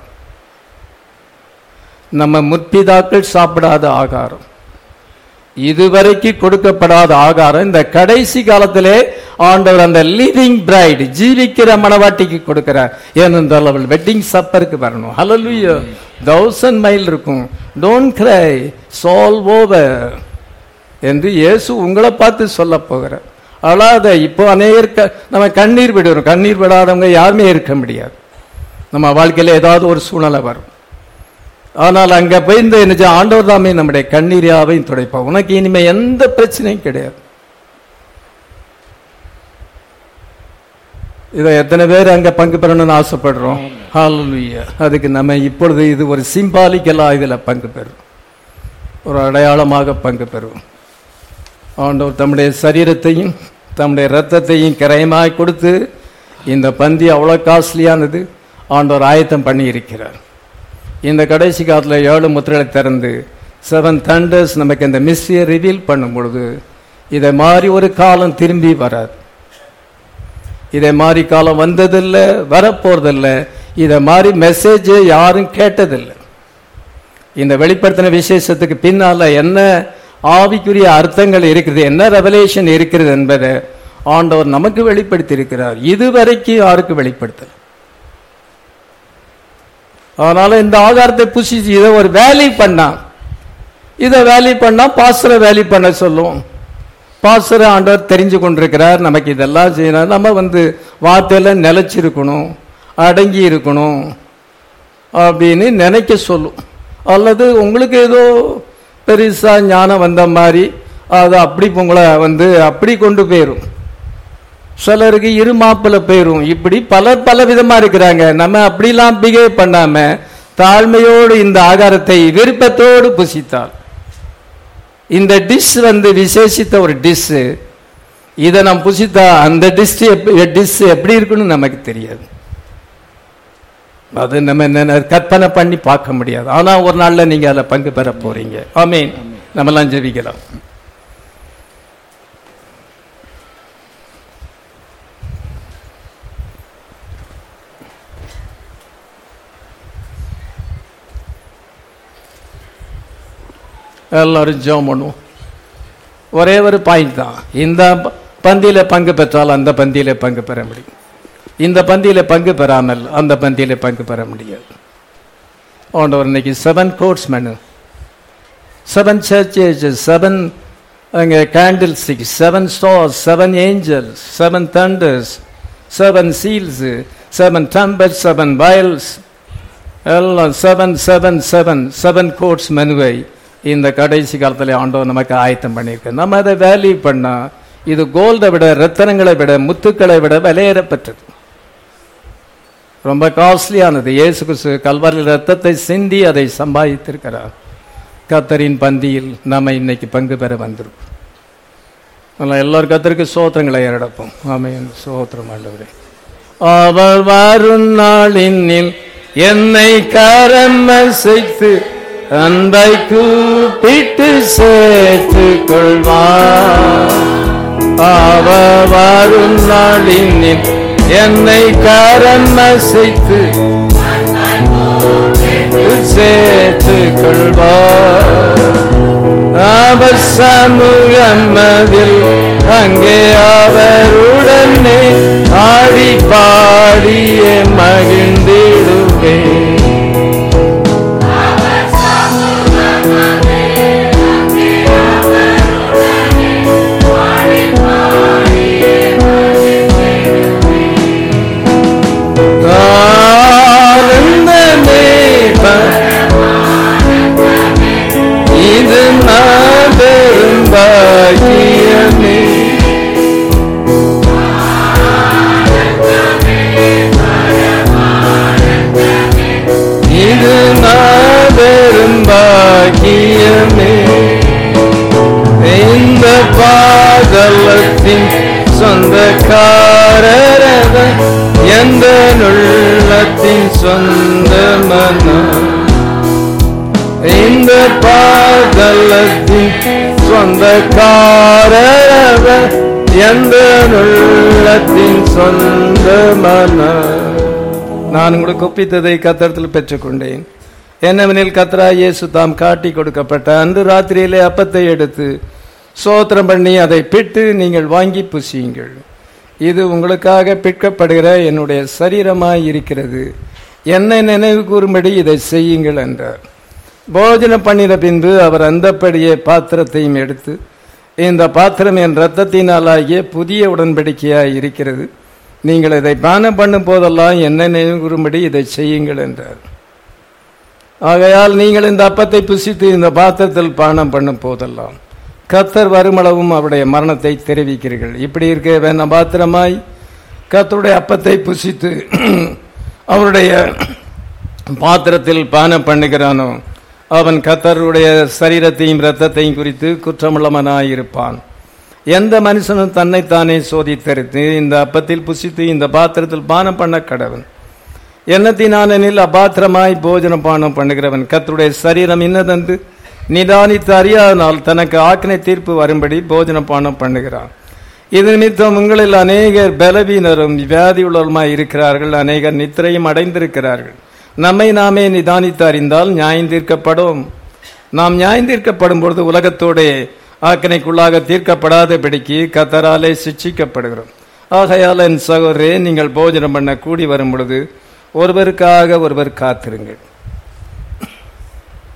நம்ம முற்பிதாக்கள் சாப்பிடாத ஆகாரம், இதுவரைக்கு கொடுக்கப்படாத ஆகாரம் இந்த கடைசி காலத்திலே ஆண்டவர் அந்த லிவிங் பிரைட், ஜீவிக்கிற மணவாட்டிக்கு கொடுக்கிறார். ஏனென்றால் அவள் வெட்டிங் சப்பருக்கு வரணும். ஹல்லேலூயா. 1000 மைல் இருக்கும். டோன்ட் கிரை, சால்வ் ஓவர் என்று இயேசு உங்களை பார்த்து சொல்ல போகிறார். அழாத. இப்போ அநேகர் நம்ம கண்ணீர் விடுறோம். கண்ணீர் விடாதவங்க யாருமே இருக்க முடியாது. நம்ம வாழ்க்கையில ஏதாவது ஒரு சூழ்நிலை வரும். ஆனால் அங்க போய் இந்த ஆண்டவர் தாமே நம்முடைய கண்ணீராவையும் துடைப்பா. உனக்கு இனிமே எந்த பிரச்சனையும் கிடையாது. இதை எத்தனை பேர் அங்க பங்கு பெறணும்னு ஆசைப்படுறோம். ஹல்லேலூயா. அதுக்கு நம்ம இப்பொழுது இது ஒரு சிம்பாலிக்கலா இதுல பங்கு பெறும், ஒரு அடையாளமாக பங்கு பெறுவோம். ஆண்டவர் தம்முடைய சரீரத்தையும் தம்முடைய இரத்தத்தையும் கிரயமாய் கொடுத்து இந்த பந்தி அவ்வளவு காஸ்ட்லியானது ஆண்டவர் ஆயத்தம் பண்ணி இருக்கிறார். இந்த கடைசி காலத்தில் 7 முத்திரைகளை திறந்து 7 thunders நமக்கு இந்த மிஸ்ட்ரியை ரிவீல் பண்ணும் பொழுது இதை மாதிரி ஒரு காலம் திரும்பி வராது. இதை மாதிரி காலம் வந்ததில்லை, வரப்போறதில்லை. இதை மாதிரி மெசேஜ் யாரும் கேட்டதில்லை. இந்த வெளிப்படுத்தின விசேஷத்துக்கு பின்னால என்ன ஆவிக்குரிய அர்த்தங்கள் இருக்கிறது, என்ன ரெவலேஷன் இருக்கிறது என்பதை ஆண்டவர் நமக்கு வெளிப்படுத்தி இருக்கிறார். இதுவரைக்கும் யாருக்கு வெளிப்படுத்தல. அதனால இந்த ஆகாரத்தை புசிச்சு இதை ஒரு வேல்யூ பண்ணா, இதை வேல்யூ பண்ணா பாஸ்டரை வேல்யூ பண்ண சொல்லும். பாஸ்டரை ஆண்டவர் தெரிஞ்சு கொண்டிருக்கிறார். நமக்கு இதெல்லாம் செய்யணும். நம்ம வார்த்தையில நிலைச்சிருக்கணும், அடங்கி இருக்கணும் அப்படின்னு நினைக்க சொல்லும். அல்லது உங்களுக்கு ஏதோ பெருசா ஞானம் வந்த மாதிரி அது அப்படி உங்களை அப்படி கொண்டு போயிரும். சிலருக்கு இருமாப்புல போயிரும். இப்படி பல விதமா இருக்கிறாங்க. நம்ம அப்படிலாம் பிஹேவ் பண்ணாம தாழ்மையோடு இந்த ஆகாரத்தை விருப்பத்தோடு புசித்தால், இந்த டிஷ் விசேஷித்த ஒரு டிஷ், இதை நாம் புசித்தா அந்த டிஷ் எப்படி இருக்குன்னு நமக்கு தெரியாது. அது நம்ம கற்பனை பண்ணி பார்க்க முடியாது. ஆனா ஒரு நாள்ல நீங்க அதுல பங்கு பெற போறீங்க. ஆமென். நம்மெல்லாம் ஜெபிக்கலாம். எல்லாரும் ஜெபம் பண்ணுவோம். ஒரே ஒரு பாயிண்ட் தான், இந்த பந்தியில பங்கு பெற்றால் அந்த பந்தியில பங்கு பெற முடியும், இந்த பந்தியில பங்கு பெறாமல் அந்த பந்தியில பங்கு பெற முடியாது. ஆண்டவர் இன்னைக்கு 7 கோட்ஸ் மெனு, 7 சர்ச்சஸ், 7 அங்கே candlesticks, 7 stars, 7 angels, 7 thunders, 7 seals, 7 trumpets, 7 vials, எல்லாம் 7 கோட்ஸ் மெனுவை இந்த கடைசி காலத்தில் ஆண்டவர் நமக்கு ஆயத்தம் பண்ணியிருக்கு. நம்ம அதை வேல்யூ பண்ணா இது கோல்டை விட, ரத்தனங்களை விட, முத்துக்களை விட விலையேறப்பட்டது, ரொம்ப காஸ்ட்லியானது. இயேசு கிறிஸ்து கல்வாரியில் ரத்தத்தை சிந்தி அதை சம்பாதித்திருக்கிறார். கர்த்தரின் பந்தியில் நம்ம இன்னைக்கு பங்கு பெற வந்திருக்கோம். அதனால் எல்லாரும் கர்த்தருக்கு சோத்திரங்களை ஏறெடுப்போம். ஆமென். சோத்திரம் ஆண்டவரே. அவர் வரும் நாளினில் என்னை கரமசைத்து அன்பை கூப்பிட்டு சேர்த்து கொள்வார். அவர் வரும் நாளினில் என்னை கரமசைத்து சேர்த்து கொள்வார். அவர் சமூகமதில் அங்கே அவருடனே ஆடி பாடியே மகிழ்ந்திடுவே. இது நாதரும் பாக்கியமே, இது நாதரும் பாக்கியமே. இந்த பாதலத்தின் சொந்தக்காரரத எந்த உள்ளத்தின் சொந்த மனம். இந்த பாதலத்தின் சொந்தக்காரரத எந்த உள்ளத்தின் சொந்த மனம். நான் உங்களுக்கு ஒப்பித்ததை கர்த்தரிடத்தில் பெற்றுக்கொண்டேன். என்னவெனில் கர்த்தராகிய இயேசு தாம் காட்டி கொடுக்கப்பட்ட அன்று ராத்திரியிலே அப்பத்தை எடுத்து ஸ்தோத்திரம் பண்ணி அதை பிட்டு நீங்கள் வாங்கி புசியுங்கள். இது உங்களுக்காக பிற்கப்படுகிற என்னுடைய சரீரமாய் இருக்கிறது, என்னை நினைவு கூறும்படி இதை செய்யுங்கள் என்றார். போஜனம் பண்ணின பின்பு அவர் அந்தப்படியே பாத்திரத்தையும் எடுத்து, இந்த பாத்திரம் என் இரத்தத்தினாலாகிய புதிய உடன்படிக்கையாய் இருக்கிறது, நீங்கள் இதை பானம் பண்ணும் போதெல்லாம் என்னை நினைவு கூறும்படி இதை செய்யுங்கள் என்றார். ஆகையால் நீங்கள் இந்த அப்பத்தை புசித்து இந்த பாத்திரத்தில் பானம் பண்ணும் போதெல்லாம் கர்த்தர் வருமளவும் அவருடைய மரணத்தை தெரிவிக்கிறீர்கள். இப்படி இருக்க வேண பாத்திரமாய் கர்த்தருடைய அப்பத்தை புசித்து அவருடைய பாத்திரத்தில் பானம் பண்ணுகிறானோ அவன் கர்த்தருடைய சரீரத்தையும் இரத்தத்தையும் குறித்து குற்றமுள்ளவனாயிருப்பான். எந்த மனுஷனும் தன்னைத்தானே சோதித்தறித்து இந்த அப்பத்தில் புசித்து இந்த பாத்திரத்தில் பானம் பண்ண கடவன். எண்ணத்தினானெனில் அபாத்திரமாய் போஜனம் பானம் பண்ணுகிறவன் கர்த்தருடைய சரீரம் இன்னதென்று நிதானித்து அறியாதனால் தனக்கு ஆக்கினை தீர்ப்பு வரும்படி போஜனம் பானம் பண்ணுகிறான். இது நிமித்தம் உங்களில் அநேகர் பலவீனரும் வியாதியுள்ளவருமாய் இருக்கிறார்கள், அநேகர் நித்திரையும் அடைந்திருக்கிறார்கள். நம்மை நாமே நிதானித்து அறிந்தால் நியாயம் தீர்க்கப்படும். நாம் நியாயம் தீர்க்கப்படும் பொழுது உலகத்தோடே ஆக்கினைக்குள்ளாக தீர்க்கப்படாதபடிக்கு கர்த்தராலே சிட்சிக்கப்படுகிறோம். ஆகையால் என் சகோதரே, நீங்கள் போஜனம் பண்ண கூடி வரும் பொழுது ஒருவருக்காக ஒருவர் காத்திருங்கள்.